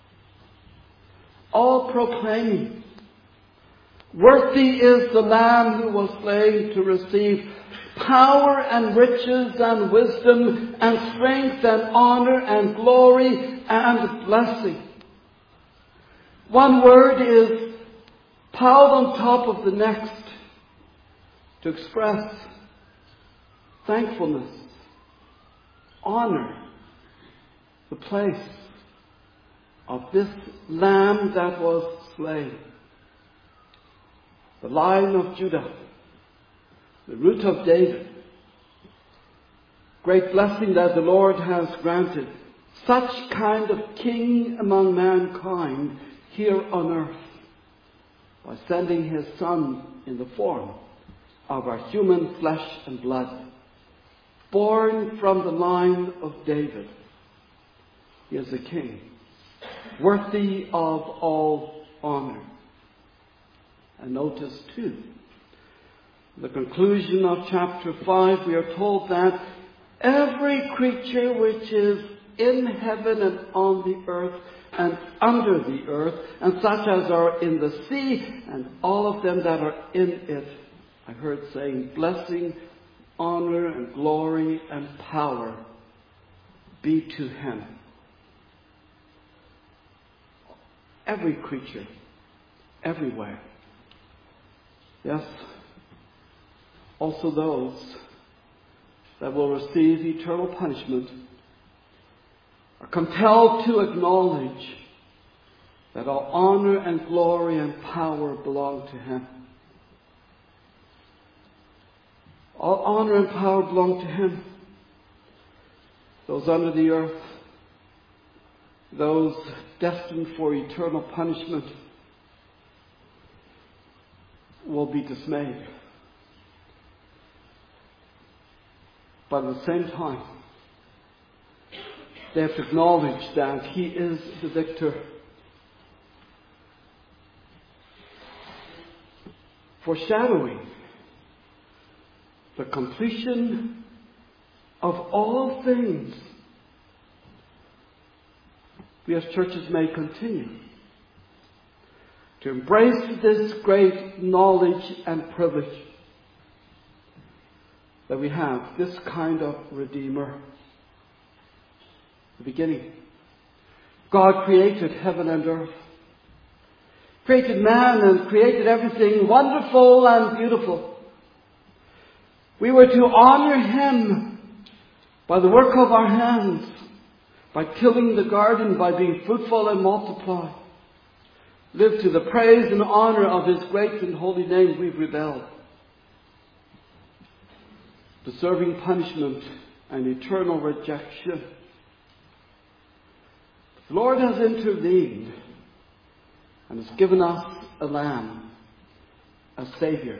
all proclaiming, worthy is the Lamb who was slain to receive power and riches and wisdom and strength and honor and glory and blessing. One word is piled on top of the next to express thankfulness, honor, the place of this Lamb that was slain. The Lion of Judah, the root of David. Great blessing that the Lord has granted. Such kind of king among mankind here on earth by sending his Son in the form of our human flesh and blood. Born from the line of David. He is a king, worthy of all honor. And notice too, the conclusion of chapter 5, we are told that every creature which is in heaven and on the earth and under the earth, and such as are in the sea, and all of them that are in it, I heard saying, blessing, honor, and glory, and power be to him. Every creature, everywhere. Yes, also those that will receive eternal punishment are compelled to acknowledge that all honor and glory and power belong to him. All honor and power belong to him. Those under the earth, those destined for eternal punishment, will be dismayed. But at the same time, they have to acknowledge that he is the victor. Foreshadowing the completion of all things, we as churches may continue to embrace this great knowledge and privilege that we have, this kind of Redeemer. The beginning. God created heaven and earth, created man and created everything wonderful and beautiful. We were to honor him by the work of our hands, by tilling the garden, by being fruitful and multiply, live to the praise and honor of His great and holy name, we've rebelled, deserving punishment and eternal rejection. The Lord has intervened and has given us a Lamb, a Savior.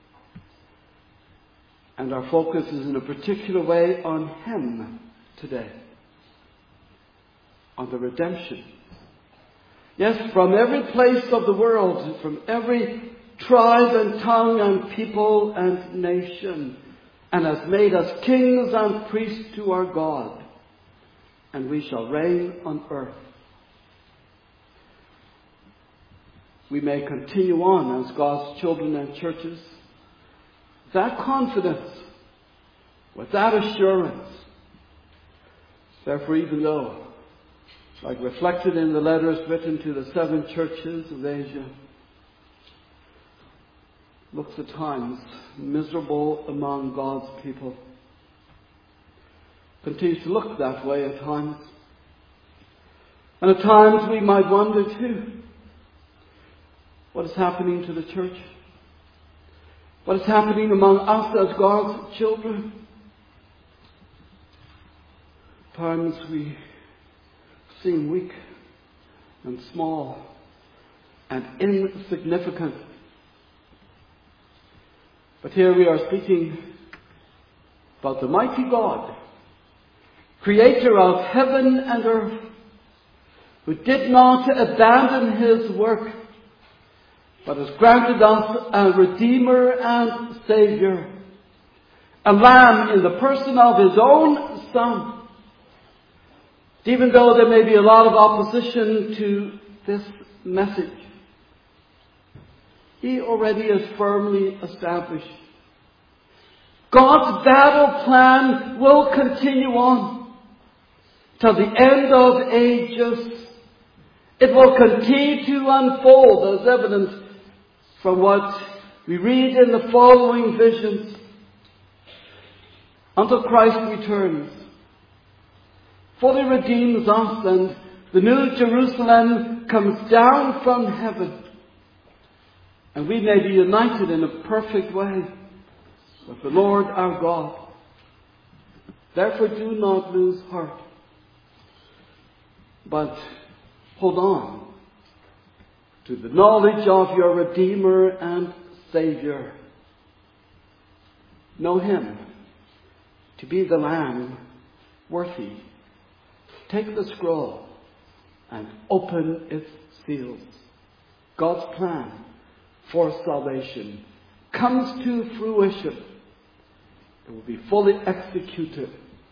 And our focus is in a particular way on Him today, on the redemption. Yes, from every place of the world, from every tribe and tongue and people and nation, and has made us kings and priests to our God, and we shall reign on earth. We may continue on as God's children and churches, that confidence, with that assurance. Therefore, even though, like reflected in the letters written to the 7 churches of Asia, looks at times miserable among God's people, continues to look that way at times. And at times we might wonder too, what is happening to the church? What is happening among us as God's children? At times we seem weak and small and insignificant. But here we are speaking about the mighty God, creator of heaven and earth, who did not abandon His work, but has granted us a Redeemer and Savior, a Lamb in the person of His own Son. Even though there may be a lot of opposition to this message, He already is firmly established. God's battle plan will continue on till the end of ages. It will continue to unfold as evident from what we read in the following visions until Christ returns, fully redeems us, and the new Jerusalem comes down from heaven, and we may be united in a perfect way with the Lord our God. Therefore, do not lose heart, but hold on to the knowledge of your Redeemer and Savior. Know Him to be the Lamb worthy. Take the scroll and open its seals. God's plan for salvation comes to fruition. It will be fully executed.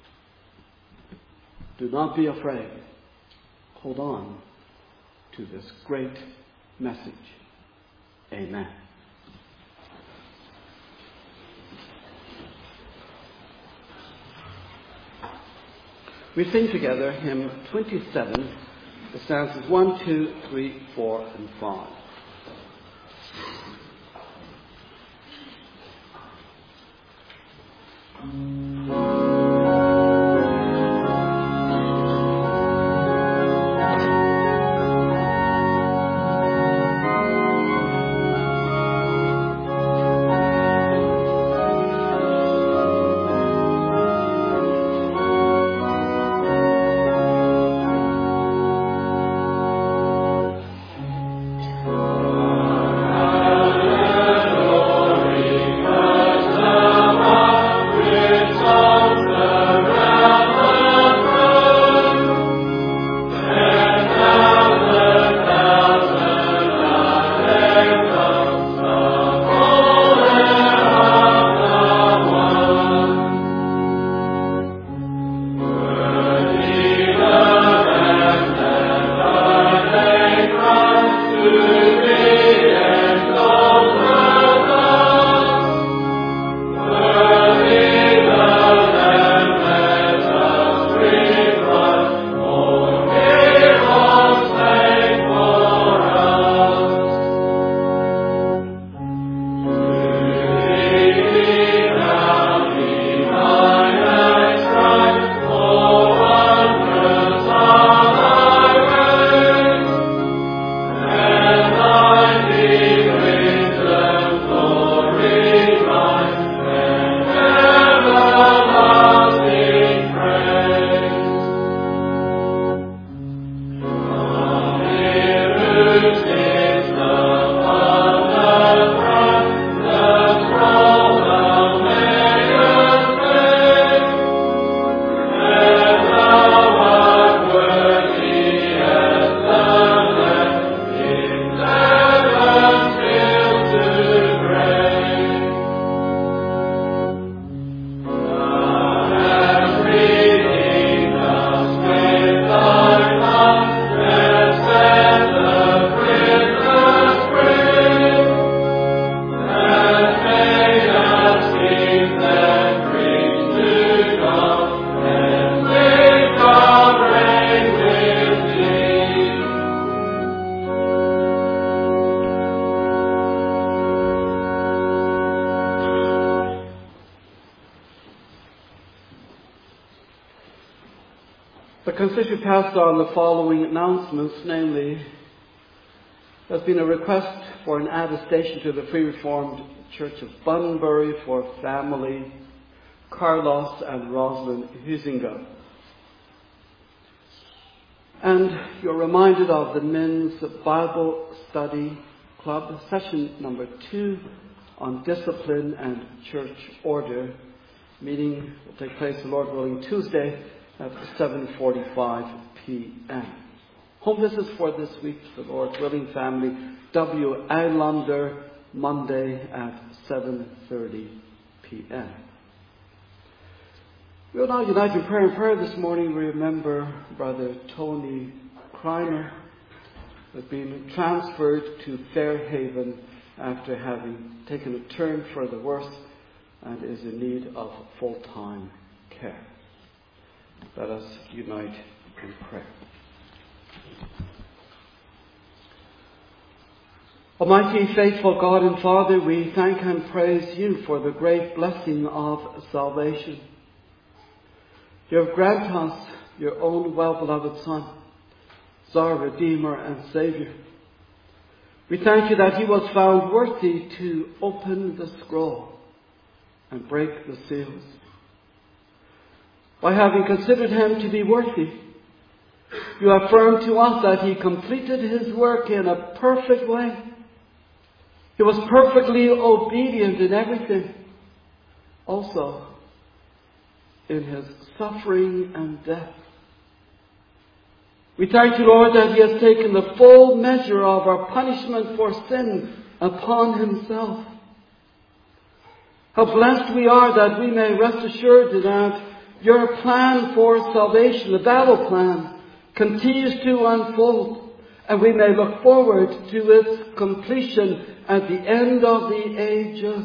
Do not be afraid. Hold on to this great message. Amen. We sing together hymn 27, the stanzas 1, 2, 3, 4, and 5. Return. The consistory passed on the following announcements, namely, there's been a request for an attestation to the Free Reformed Church of Bunbury for family Carlos and Rosalind Huizinga. And you're reminded of the Men's Bible Study Club, session number 2 on discipline and church order. Meeting will take place, the Lord willing, Tuesday at 7:45 p.m. Home visits for this week, the Lord willing, family W. Islander, Monday at 7:30 p.m. We will now unite in prayer. In prayer this morning, we remember Brother Tony Kreiner, who has been transferred to Fairhaven after having taken a turn for the worse and is in need of full-time care. Let us unite in prayer. Almighty, faithful God and Father, we thank and praise you for the great blessing of salvation. You have granted us your own well-beloved Son, as our Redeemer and Saviour. We thank you that he was found worthy to open the scroll and break the seals. By having considered him to be worthy, you affirm to us that he completed his work in a perfect way. He was perfectly obedient in everything, also in his suffering and death. We thank you, Lord, that he has taken the full measure of our punishment for sin upon himself. How blessed we are that we may rest assured that your plan for salvation, the battle plan, continues to unfold, and we may look forward to its completion at the end of the ages.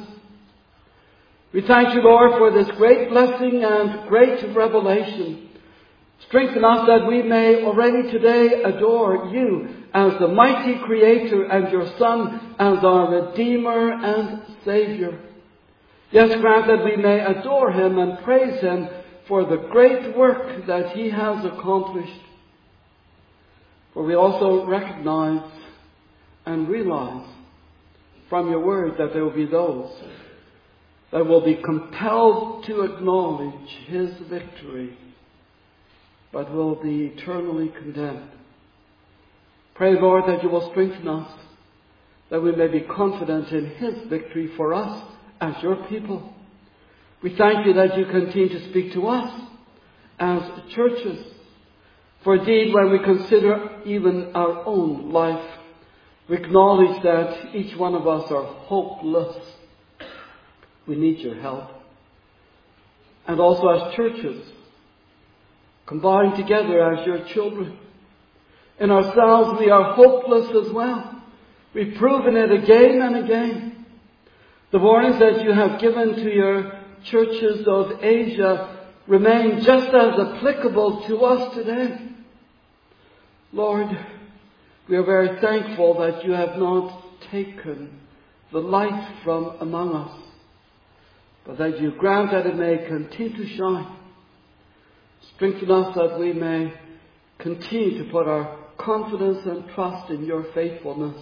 We thank you, Lord, for this great blessing and great revelation. Strengthen us that we may already today adore you as the mighty Creator and your Son as our Redeemer and Saviour. Yes, grant that we may adore him and praise him for the great work that he has accomplished. For we also recognize and realize from your word that there will be those that will be compelled to acknowledge his victory, but will be eternally condemned. Pray, Lord, that you will strengthen us, that we may be confident in his victory for us as your people. We thank you that you continue to speak to us as churches. For indeed, when we consider even our own life, we acknowledge that each one of us are hopeless. We need your help. And also as churches, combined together as your children. In ourselves we are hopeless as well. We've proven it again and again. The warnings that you have given to your churches of Asia remain just as applicable to us today. Lord, we are very thankful that you have not taken the light from among us, but that you grant that it may continue to shine. Strengthen us that we may continue to put our confidence and trust in your faithfulness.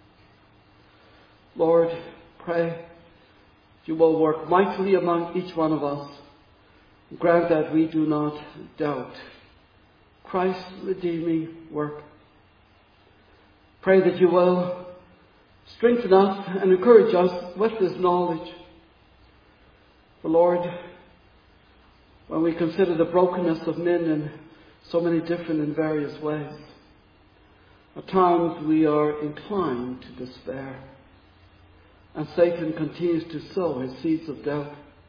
Lord, pray you will work mightily among each one of us. Grant that we do not doubt Christ's redeeming work. Pray that you will strengthen us and encourage us with this knowledge. For Lord, when we consider the brokenness of men in so many different and various ways, at times we are inclined to despair. And Satan continues to sow his seeds of doubt.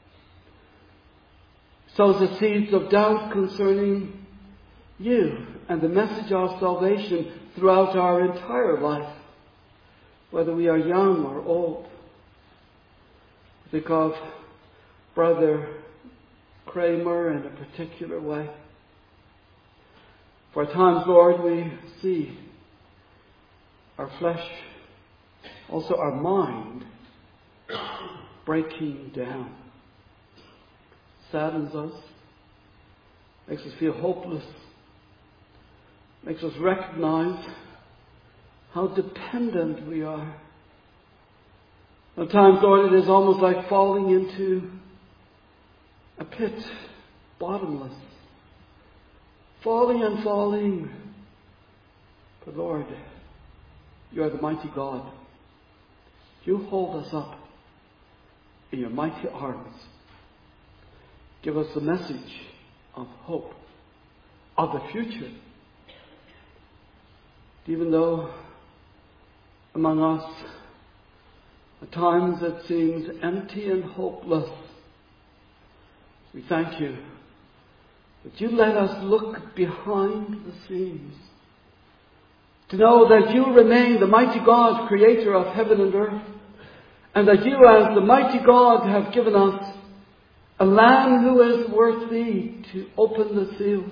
Sows the seeds of doubt concerning you and the message of salvation throughout our entire life, whether we are young or old. Think of Brother Kramer in a particular way. For at times, Lord, we see our flesh, also our mind, breaking down. Saddens us, makes us feel hopeless, makes us recognize how dependent we are. Sometimes, Lord, it is almost like falling into a pit, bottomless. Falling and falling. But Lord, you are the mighty God. You hold us up in your mighty arms. Give us the message of hope, of the future. Even though among us at times it seems empty and hopeless, we thank you that you let us look behind the scenes, to know that you remain the mighty God, creator of heaven and earth, and that you as the mighty God have given us a Lamb who is worthy to open the seals.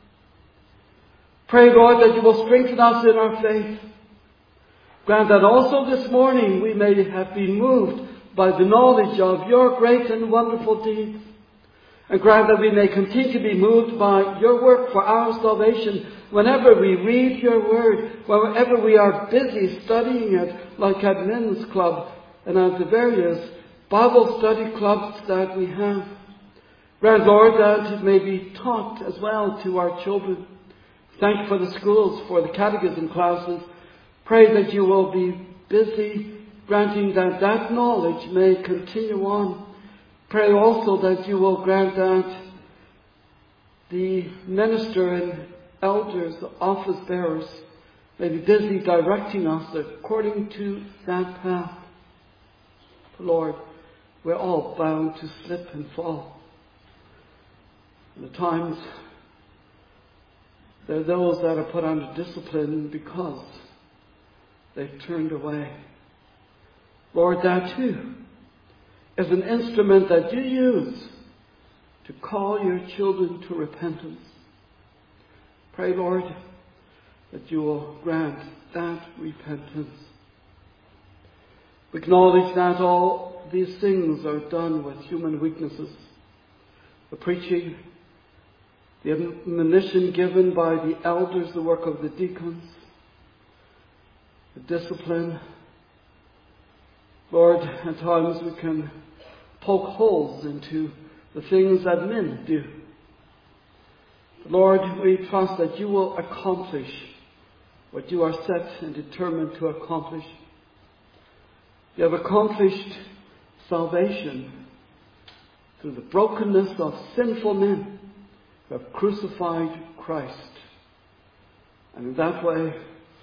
Pray, Lord, that you will strengthen us in our faith. Grant that also this morning we may have been moved by the knowledge of your great and wonderful deeds. And grant that we may continue to be moved by your work for our salvation whenever we read your word, whenever we are busy studying it, like at Men's Club and at the various Bible study clubs that we have. Grant, Lord, that it may be taught as well to our children. Thank you for the schools, for the catechism classes. Pray that you will be busy granting that that knowledge may continue on. Pray also that you will grant that the minister and elders, the office bearers, may be busy directing us according to that path. Lord, we're all bound to slip and fall. And at times, there are those that are put under discipline because they've turned away. Lord, that too is an instrument that you use to call your children to repentance. Pray, Lord, that you will grant that repentance. We acknowledge that all these things are done with human weaknesses. The preaching, the admonition given by the elders, the work of the deacons, the discipline. Lord, at times we can poke holes into the things that men do. Lord, we trust that you will accomplish what you are set and determined to accomplish. You have accomplished salvation through the brokenness of sinful men who have crucified Christ. And in that way,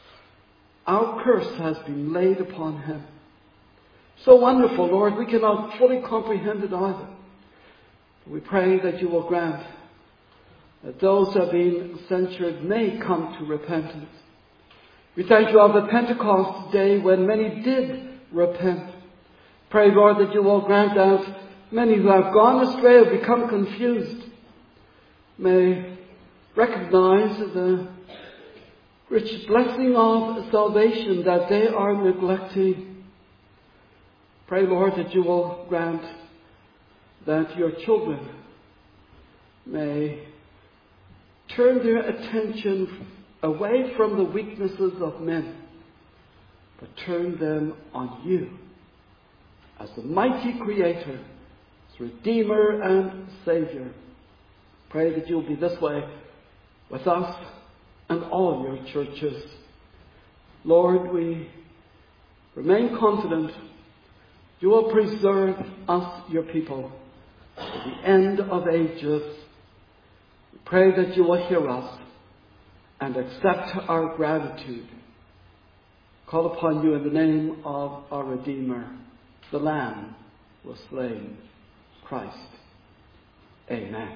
our curse has been laid upon him. So wonderful, Lord, we cannot fully comprehend it either. We pray that you will grant that those who have been censured may come to repentance. We thank you of the Pentecost day when many did repent. Pray, Lord, that you will grant that many who have gone astray or become confused may recognize the rich blessing of salvation that they are neglecting. Pray, Lord, that you will grant that your children may turn their attention away from the weaknesses of men, but turn them on you as the mighty Creator, as Redeemer and Savior. Pray that you'll be this way with us and all your churches. Lord, we remain confident you will preserve us, your people, to the end of ages. We pray that you will hear us and accept our gratitude. Call upon you in the name of our Redeemer, the Lamb was slain, Christ. Amen.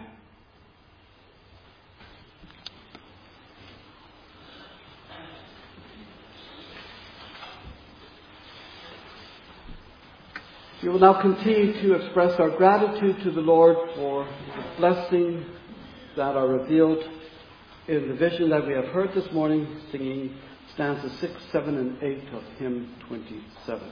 We will now continue to express our gratitude to the Lord for the blessings that are revealed in the vision that we have heard this morning, singing stanzas 6, 7, and 8 of hymn 27.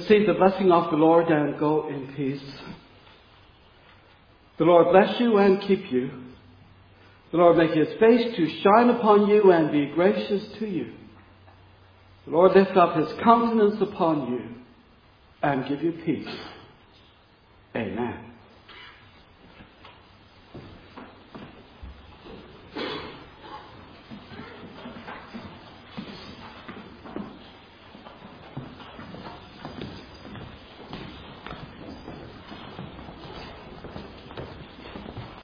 receive the blessing of the Lord and go in peace. The Lord bless you and keep you. The Lord make his face to shine upon you and be gracious to you. The Lord lift up his countenance upon you and give you peace. Amen.